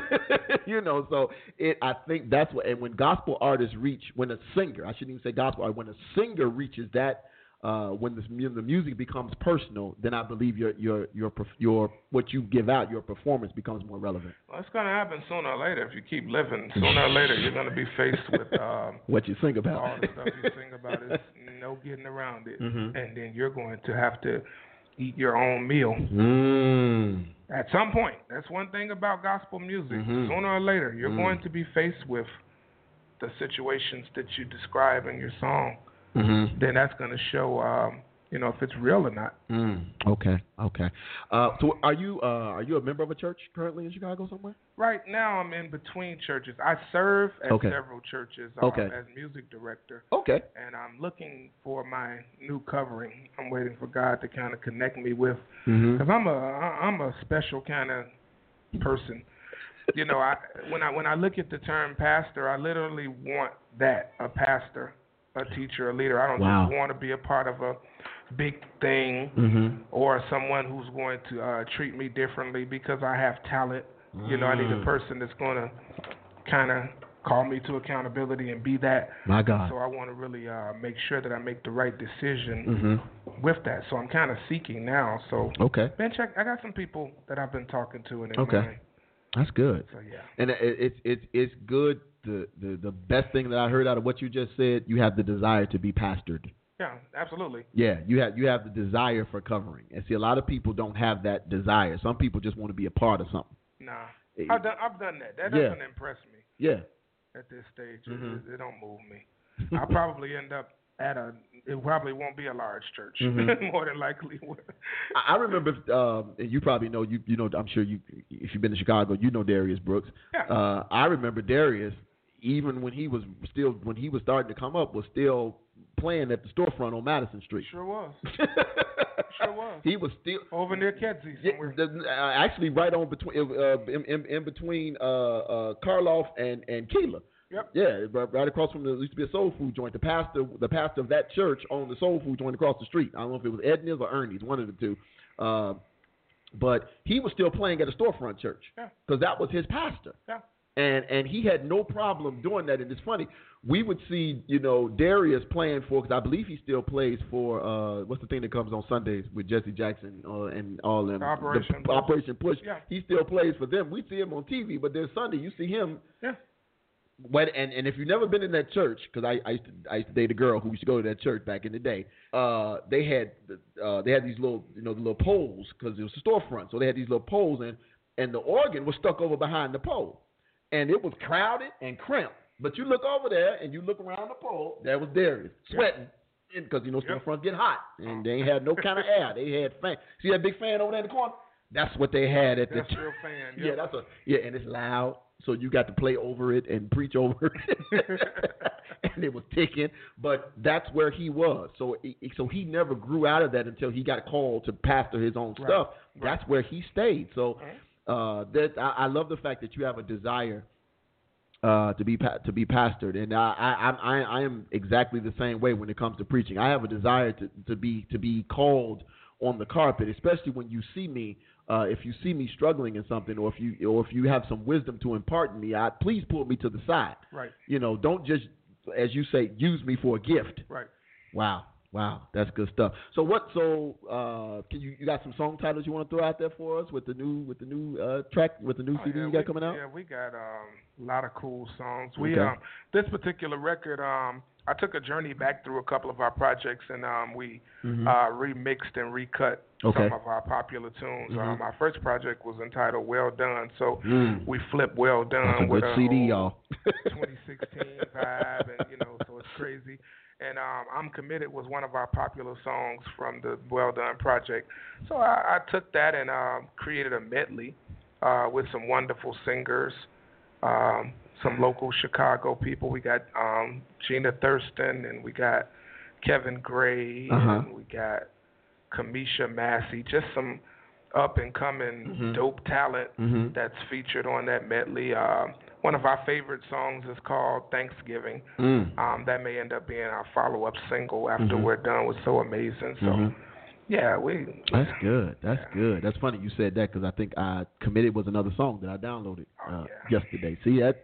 You know, so it. I think that's what. And when gospel artists reach, when a singer, I shouldn't even say gospel artist, when a singer reaches that. Uh, when the, the music becomes personal, then I believe your your your your what you give out, your performance becomes more relevant. Well, it's gonna happen sooner or later. If you keep living, sooner or later you're gonna be faced with um, what you sing about. All the stuff you sing about is no getting around it, mm-hmm. and then you're going to have to eat your own meal mm. at some point. That's one thing about gospel music. Mm-hmm. Sooner or later, you're mm. going to be faced with the situations that you describe in your song. Mm-hmm. Then that's going to show, um, you know, if it's real or not. Mm. Okay, okay. Uh, so, are you uh, are you a member of a church currently in Chicago somewhere? Right now, I'm in between churches. I serve at okay. several churches um, okay. as music director. Okay. And I'm looking for my new covering. I'm waiting for God to kind of connect me with, because mm-hmm. I'm a I'm a special kind of person. You know, I when I when I look at the term pastor, I literally want that, a pastor. A teacher, a leader. I don't wow. just want to be a part of a big thing mm-hmm. or someone who's going to uh, treat me differently because I have talent. Mm. You know, I need a person that's going to kind of call me to accountability and be that. My God. So I want to really uh, make sure that I make the right decision mm-hmm. with that. So I'm kind of seeking now. So okay. Ben, check. I got some people that I've been talking to in okay. mind. That's good. So yeah. And it, it's it's it's good. The, the the best thing that I heard out of what you just said, you have the desire to be pastored. Yeah, absolutely. Yeah, you have you have the desire for covering. And see, a lot of people don't have that desire. Some people just want to be a part of something. Nah, I've done I've done that. That yeah. doesn't impress me. Yeah. At this stage, Mm-hmm. it, it don't move me. I'll probably end up at a. It probably won't be a large church. Mm-hmm. More than likely. I, I remember, um, and you probably know. You you know. I'm sure you, if you've been to Chicago, you know Darius Brooks. Yeah. Uh, I remember Darius, even when he was still when he was starting to come up, was still playing at the storefront on Madison Street. Sure was. Sure was. He was still over near Kedzie somewhere. Yeah, the, uh, actually, right on between uh, in, in, in between uh, uh, Karloff and and Keeler. Yep. Yeah, right, right across from the there used to be a soul food joint. The pastor, the pastor of that church owned the soul food joint across the street. I don't know if it was Edna's or Ernie's, one of the two. Uh, but he was still playing at a storefront church because yeah. that was his pastor. Yeah. And and he had no problem doing that. And it's funny, we would see, you know, Darius playing for, because I believe he still plays for, uh, what's the thing that comes on Sundays with Jesse Jackson uh, and all them. Operation the, Push. Operation Push. Yeah. He still plays for them. We see him on T V, but then Sunday you see him. Yeah. When, and, and if you've never been in that church, because I, I, used to, I used to date a girl who used to go to that church back in the day, uh, they had uh, they had these little, you know, the little poles, because it was a storefront. So they had these little poles, and, and the organ was stuck over behind the pole. And it was crowded and cramped. But you look over there and you look around the pole, there was Darius, sweating. Because, you know, Yep. storefronts get hot. And they ain't had no kind of air. They had fan. See that big fan over there in the corner? That's what they had at That's the real fan. Yeah, Yep. that's a yeah, and it's loud. So you got to play over it and preach over it. And it was ticking. But that's where he was. So so he never grew out of that until he got called to pastor his own Right. stuff. Right. That's where he stayed. So Right. uh, that I, I love the fact that you have a desire uh, to be pa- to be pastored, and I, I I I am exactly the same way when it comes to preaching. I have a desire to, to be to be called on the carpet, especially when you see me. Uh, if you see me struggling in something, or if you or if you have some wisdom to impart in me, I, please pull me to the side. Right. You know, don't just, as you say, use me for a gift. Right. Wow. Wow, that's good stuff. So what? So uh, can you you got some song titles you want to throw out there for us with the new with the new uh, track with the new Oh, C D yeah, you got we, coming out? Yeah, we got um, a lot of cool songs. We Okay. um, this particular record, um, I took a journey back through a couple of our projects, and um, we Mhm. uh, remixed and recut Okay. some of our popular tunes. Mhm. Um, our first project was entitled "Well Done," so Mm. we flipped "Well Done" That's a with good a C D, whole y'all. twenty sixteen vibe, and you know, so it's crazy. And um, "I'm Committed" was one of our popular songs from the "Well Done" project. So I, I took that and um, created a medley uh, with some wonderful singers, um, some local Chicago people. We got um, Gina Thurston, and we got Kevin Gray, Uh-huh. and we got Kamisha Massey, just some up and coming Mhm. dope talent Mhm. that's featured on that medley. Uh, one of our favorite songs is called "Thanksgiving." Mm. Um, that may end up being our follow-up single after Mhm. we're done with "So Amazing." So, Mhm. yeah, we. That's good. That's Yeah. good. That's funny you said that because I think I Committed was another song that I downloaded Oh, uh, yeah. yesterday. See that?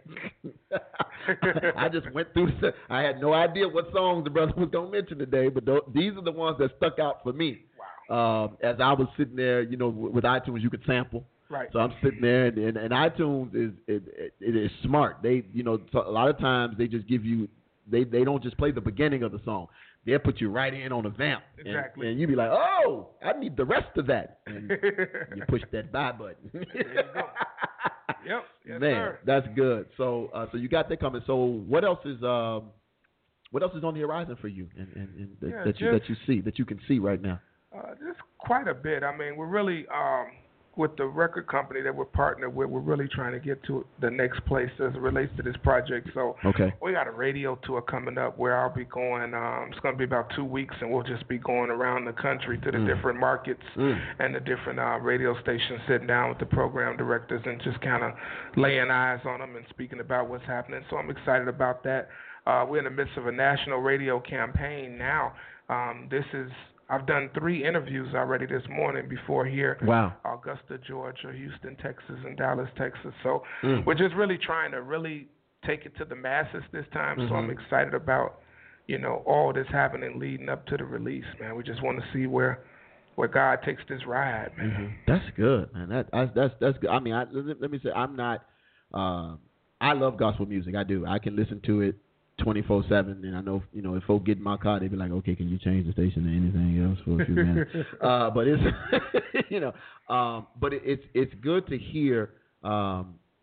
I just went through. The, I had no idea what songs the brother was gonna mention today, but th- these are the ones that stuck out for me. Wow. Um, as I was sitting there, you know, with iTunes, you could sample. Right. So I'm sitting there, and, and, and iTunes is it, it, it is smart. They, you know, so a lot of times they just give you, they, they don't just play the beginning of the song. They'll put you right in on the vamp, and, Exactly. and you be like, oh, I need the rest of that, and you push that buy button. There you go. Yep. Yes, Man, sir. that's good. So, uh, so you got that coming. So, what else is um, what else is on the horizon for you, and, and, and that, Yeah, that you just- that you see that you can see right now? Uh, just quite a bit. I mean, we're really um, with the record company that we're partnered with. We're really trying to get to the next place as it relates to this project. So Okay. we got a radio tour coming up where I'll be going. Um, it's going to be about two weeks, and we'll just be going around the country to the Mm. different markets Mm. and the different uh, radio stations, sitting down with the program directors and just kind of laying eyes on them and speaking about what's happening. So I'm excited about that. Uh, we're in the midst of a national radio campaign now. Um, this is I've done three interviews already this morning before here. Wow. Augusta, Georgia, Houston, Texas, and Dallas, Texas. So Mm. we're just really trying to really take it to the masses this time. So I'm Mhm. excited about, you know, all this happening leading up to the release, man. We just want to see where where God takes this ride, man. Mhm. That's good, man. That that's that's, that's good. I mean, I, let, let me say, I'm not. Uh, I love gospel music. I do. I can listen to it twenty-four seven, and I know, you know, if folks get in my car, they be like, okay, can you change the station to anything else for a few minutes? uh, but it's, you know, um, but it, it's it's good to hear um,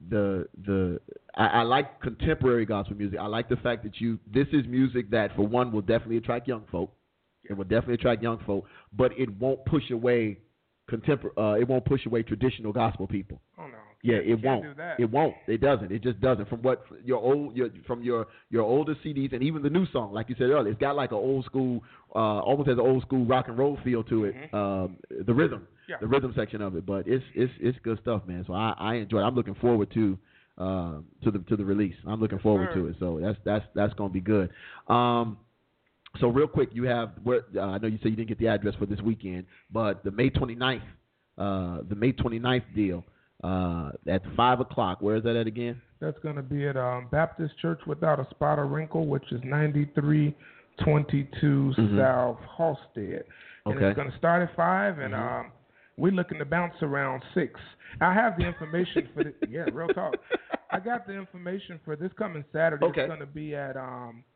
the the I, I like contemporary gospel music. I like the fact that you this is music that for one will definitely attract young folk. It will definitely attract young folk, but it won't push away contemporary. Uh, it won't push away traditional gospel people. Oh no. Yeah, it Can't won't. do that. It won't. It doesn't. It just doesn't. From what your old, your, from your your older C Ds and even the new song, like you said earlier, it's got like an old school, uh, almost has an old school rock and roll feel to it. Mm-hmm. Um, the rhythm, yeah. the rhythm section of it, but it's it's it's good stuff, man. So I, I enjoy it. I'm looking forward to uh, to the to the release. I'm looking forward sure. to it. So that's that's that's gonna be good. Um, so real quick, you have where uh, I know you said you didn't get the address for this weekend, but the May twenty-ninth, uh, the May twenty-ninth deal. Uh, at five o'clock. Where is that at again? That's going to be at um, Baptist Church Without a Spot or Wrinkle, which is ninety-three twenty-two mm-hmm. South Halstead. And okay. It's going to start at five, and mm-hmm. um, we're looking to bounce around six. I have the information for the yeah, real talk. I got the information for this coming Saturday. Okay. It's going to be at um,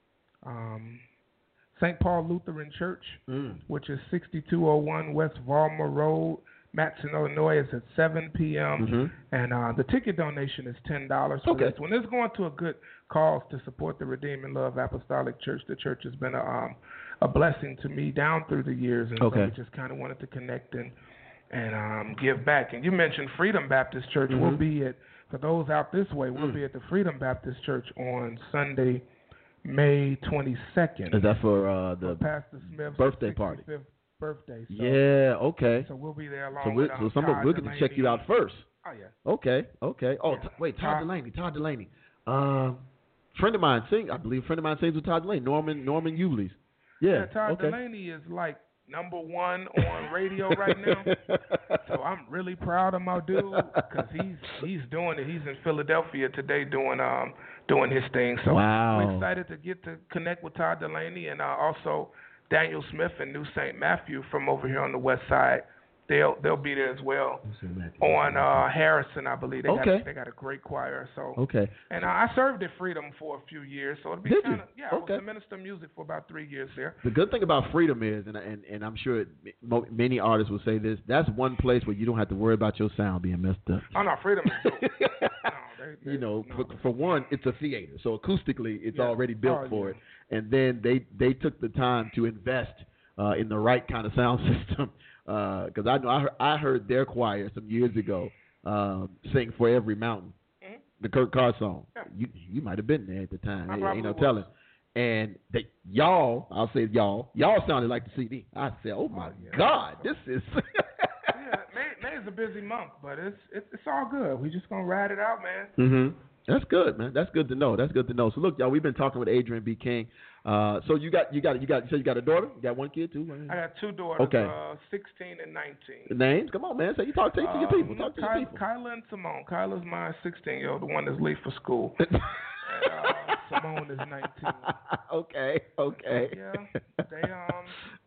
um, Saint Paul Lutheran Church, mm. which is sixty-two oh one West Valmer Road. Matson, Illinois is at seven p.m. Mm-hmm. and uh, the ticket donation is ten dollars for okay. this one. It's going to a good cause to support the Redeem and Love Apostolic Church. The church has been a, um, a blessing to me down through the years, and okay. so we just kind of wanted to connect and and um, give back. And you mentioned Freedom Baptist Church. Mm-hmm. We'll be at, for those out this way, we'll mm. be at the Freedom Baptist Church on Sunday, May twenty-second. Is that for uh, the for Pastor Smith's birthday party? Birthday. So, yeah, okay. So we'll be there along so with um, So Todd we'll get to check you out first. Oh, yeah. Okay, okay. Oh, yeah. t- wait, Todd, Todd Delaney, Todd Delaney. Um, friend of mine sing, I believe a friend of mine sings with Todd Delaney, Norman Norman Ulees. Yeah, yeah Todd okay. Delaney is like number one on radio right now. So I'm really proud of my dude because he's he's doing it. He's in Philadelphia today doing um doing his thing. So wow. we're excited to get to connect with Todd Delaney and uh, also Daniel Smith and New Saint Matthew from over here on the west side. They'll they'll be there as well on uh, Harrison, I believe. They okay. got they got a great choir. So okay. And uh, I served at Freedom for a few years, so it'll be Did kind you? of yeah. Okay. I was the minister of music for about three years there. The good thing about Freedom is, and and, and I'm sure it, many artists will say this, that's one place where you don't have to worry about your sound being messed up. Oh no, Freedom is cool. no, they, they, you know, no. for, for one, it's a theater, so acoustically, it's yeah. already built oh, for yeah. it. And then they they took the time to invest uh, in the right kind of sound system. Because uh, I know I heard, I heard their choir some years ago um, sing "For Every Mountain," mm-hmm. the Kurt Carr song. Yeah. You you might have been there at the time. I Ain't no was. telling. And they, y'all, I'll say y'all, y'all sounded like the C D. I said, "Oh my oh, yeah. God, this is." yeah, May, May is a busy month, but it's, it's it's all good. We just gonna ride it out, man. Mm-hmm. That's good, man. That's good to know. That's good to know. So look, y'all, we've been talking with Adrian B. King. Uh, so you got you got you got you said you got a daughter? You got one kid too? I got two daughters. Okay. Uh, sixteen and nineteen. The names? Come on, man. Say you talk to, to your people. Talk to Ky- your people. Kyla and Simone. Kyla's my sixteen-year-old, the one that's late for school. and, uh, Simone is nineteen. Okay. Okay. So, yeah. They um.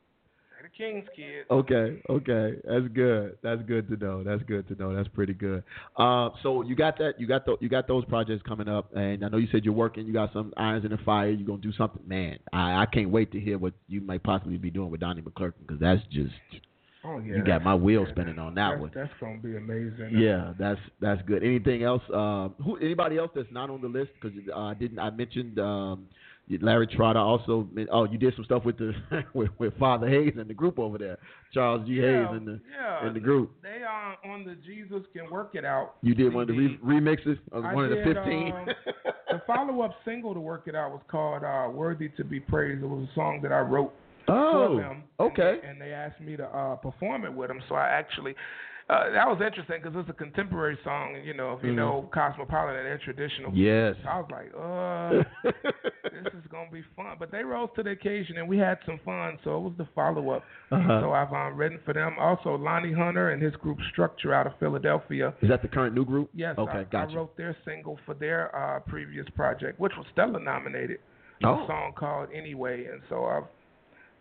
The King's kids. Okay, okay, that's good. That's good to know. That's good to know. That's pretty good. Uh, so you got that. You got the, You got those projects coming up, and I know you said you're working. You got some irons in the fire. You're gonna do something, man. I, I can't wait to hear what you might possibly be doing with Donnie McClurkin because that's just. Oh yeah. You got my wheels yeah, spinning on that that's, one. That's gonna be amazing. Yeah, that's that's good. Anything else? Um, who? Anybody else that's not on the list? Because uh, I didn't. I mentioned. Um, Larry Trotter also. Oh, you did some stuff with the with, with Father Hayes and the group over there, Charles G. Yeah, Hayes and the yeah, and the group. They are on the Jesus Can Work It Out. You did C D. one of the re- remixes of I one did, of the fifteen. Um, the follow-up single to Work It Out was called uh, "Worthy to Be Praised." It was a song that I wrote oh, for them. okay. And, and they asked me to uh, perform it with them, so I actually. Uh, that was interesting because it's a contemporary song, and you know, if you mm-hmm. know Cosmopolitan, they're traditional. Yes. So I was like, uh, this is gonna be fun. But they rose to the occasion, and we had some fun. So it was the follow-up. Uh-huh. So I've um, written for them. Also, Lonnie Hunter and his group Structure out of Philadelphia. Is that the current new group? Yes. Okay, I, gotcha. I wrote their single for their uh, previous project, which was Stella nominated. Oh. A song called Anyway, and so I've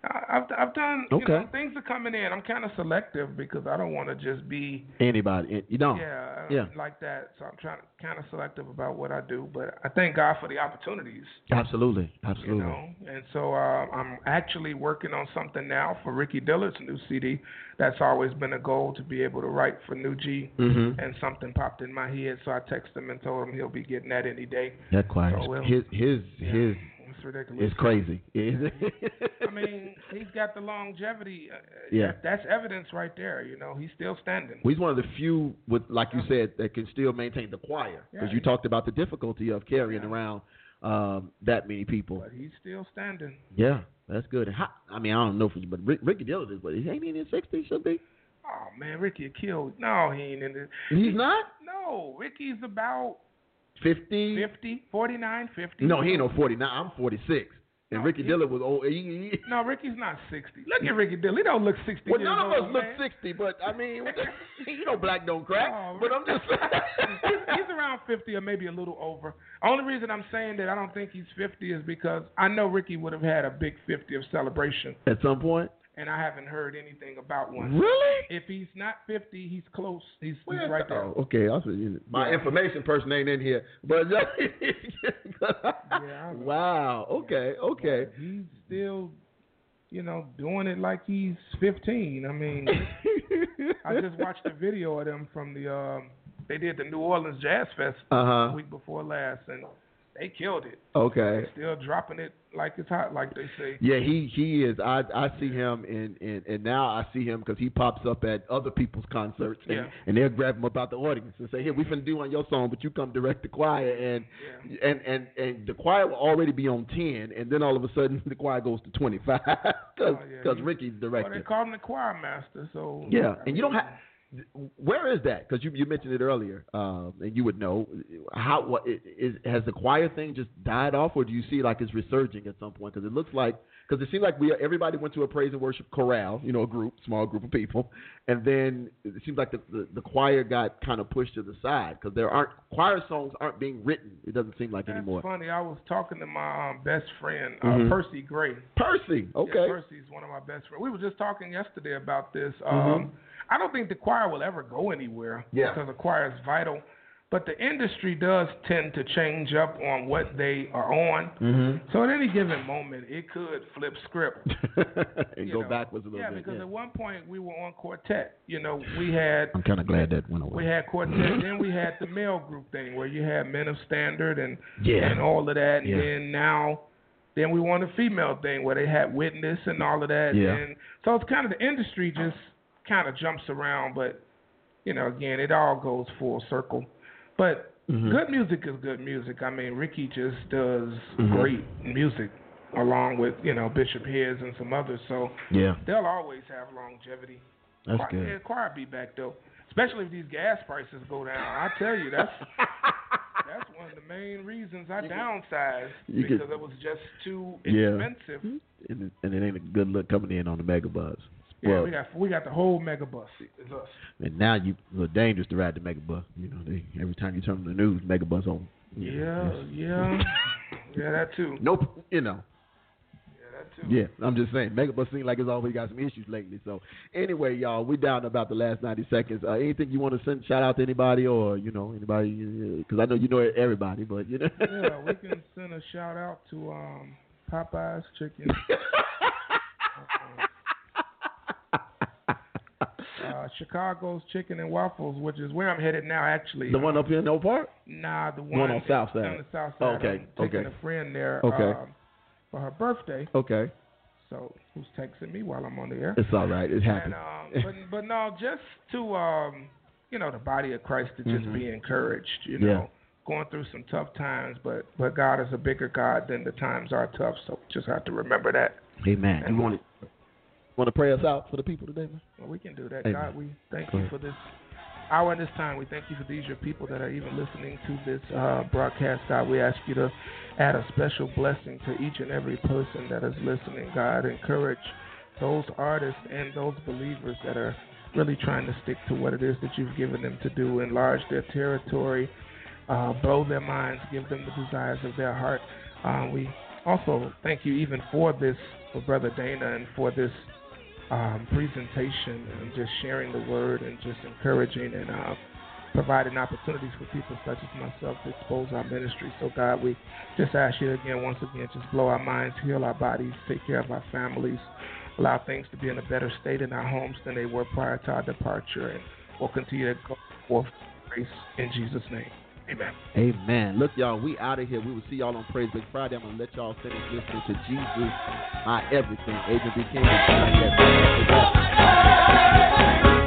I- I've I've done. You Okay. know, things are coming in. I'm kind of selective because I don't want to just be. Anybody, you don't. Yeah, Yeah. like that. So I'm trying to kind of selective about what I do, but I thank God for the opportunities. Absolutely, absolutely. You know, and so uh, I'm actually working on something now for Ricky Dillard's new C D. That's always been a goal to be able to write for New G, Mm-hmm. and something popped in my head, so I texted him and told him he'll be getting that any day. That choir, So, well, his his yeah. his It's ridiculous. is crazy. I mean, he's got the longevity. Uh, Yeah. that, that's evidence right there. You know, he's still standing. He's one of the few, with like you said, that can still maintain the choir. Because Yeah, you yeah. talked about the difficulty of carrying Yeah. around um, that many people. But he's still standing. Yeah, that's good. How, I mean, I don't know for you, but Rick, Ricky Dillard is, but he ain't in his sixties, should be. Oh man, Ricky killed. No, he ain't in it. He's not No, Ricky's about fifty. fifty, forty-nine, fifty. No, he ain't no forty-nine. I'm forty-six. And No, Ricky he- Dillard was old. He, he, No, Ricky's not sixty. Look at Ricky Dillard. He don't look sixty well, years none of old, us look man. sixty, but I mean, you know, black don't crack. Oh, but I'm just he's, he's around fifty or maybe a little over. Only reason I'm saying that I don't think he's fifty is because I know Ricky would have had a big fiftieth celebration, at some point. and I haven't heard anything about one. Really? If he's not fifty, he's close. He's, he's Well, right there. oh, okay, I see. My Yeah. information person ain't in here, but I- wow. Okay, okay. But he's still, you know, doing it like he's fifteen. I mean, I just watched a video of them from the. Um, they did the New Orleans Jazz Fest Uh the huh. week before last, and they killed it. Okay. Still dropping it like it's hot, like they say. Yeah, he he is. I I see him in, in and now I see him because he pops up at other people's concerts and, Yeah. and they'll grab him about the audience and say, "Here, we finna do on your song, but you come direct the choir." And Yeah. and, and and the choir will already be on ten, and then all of a sudden the choir goes to twenty-five because Oh, yeah. Ricky's Well, director. they call him the choir master. So Yeah, I and you don't mean, have. Where is that? Because you you mentioned it earlier, um, and you would know how. What is has the choir thing just died off, or do you see like it's resurging at some point? Because it looks like because it seemed like we everybody went to a praise and worship chorale, you know, a group, small group of people, and then it seems like the the, the choir got kind of pushed to the side because there aren't choir songs aren't being written. It doesn't seem like That's anymore. funny. I was talking to my um, best friend, uh, Mhm. Percy Gray. Percy, okay, Yeah, Percy's one of my best friends. We were just talking yesterday about this. Um, Mhm. I don't think the choir will ever go anywhere Yeah. because the choir is vital. But the industry does tend to change up on what they are on. mm-hmm. So at any given moment, it could flip script. and you go know. backwards a little yeah, bit. because at one point we were on quartet. You know, we had I'm kind of glad that went away. we had quartet. Then we had the male group thing where you had Men of Standard and Yeah. and all of that. And Yeah. then now, then we won the female thing where they had Witness and all of that. Yeah. And so it's kind of the industry just kind of jumps around, but you know, again, it all goes full circle. But Mhm. good music is good music. I mean, Ricky just does Mhm. great music along with, you know, Bishop His and some others. So Yeah, they'll always have longevity. that's choir, good. Yeah, choir be back though. Especially if these gas prices go down. I tell you, that's that's one of the main reasons I You could- downsized you could- because it was just too Yeah. expensive. and it, and it ain't a good look coming in on the megabus. Yeah, Well, we got we got the whole mega bus. It's us. and now you it's a little dangerous to ride the megabus. You know, they, every time you turn on the news, megabus on. You know, Yeah, it's- yeah, yeah, that too. Nope. You know. Yeah, that too. Yeah, I'm just saying, megabus seems like it's always got some issues lately. So anyway, y'all, we down to about the last ninety seconds. Uh, anything you want to send shout out to anybody or you know anybody? Because I know you know everybody, but you know. Yeah, we can send a shout out to um, Popeye's Chicken. Uh, Chicago's Chicken and Waffles, which is where I'm headed now, actually. The one up here in Oak Park? Nah, the one, One on South Side. On the South Side. Okay, I'm taking okay. a friend there Okay. um, for her birthday. Okay, So who's texting me while I'm on the air? it's all right. It And, happens. um, but but no, just to um, you know, the body of Christ to just Mhm. be encouraged. You Yeah. know, going through some tough times, but but God is a bigger God than the times are tough. So just have to remember that. Amen. and- You want to want to pray us out for the people today, man? Well, we can do that. Amen. God, we thank Go you ahead. for this hour and this time. We thank you for these, your people that are even listening to this uh, broadcast. God, we ask you to add a special blessing to each and every person that is listening. God, encourage those artists and those believers that are really trying to stick to what it is that you've given them to do. Enlarge their territory, uh, blow their minds, give them the desires of their heart. Uh, we also thank you even for this for Brother Dana and for this um, presentation and just sharing the word and just encouraging and uh, providing opportunities for people such as myself to expose our ministry. So, God, we just ask you again, once again, just blow our minds, heal our bodies, take care of our families, allow things to be in a better state in our homes than they were prior to our departure, and we'll continue to go forth grace in Jesus' name. Amen. Amen. Look, y'all, we out of here. We will see y'all on Praise Big Friday. I'm going to let y'all finish listening to Jesus, My Everything. Adrian B. King.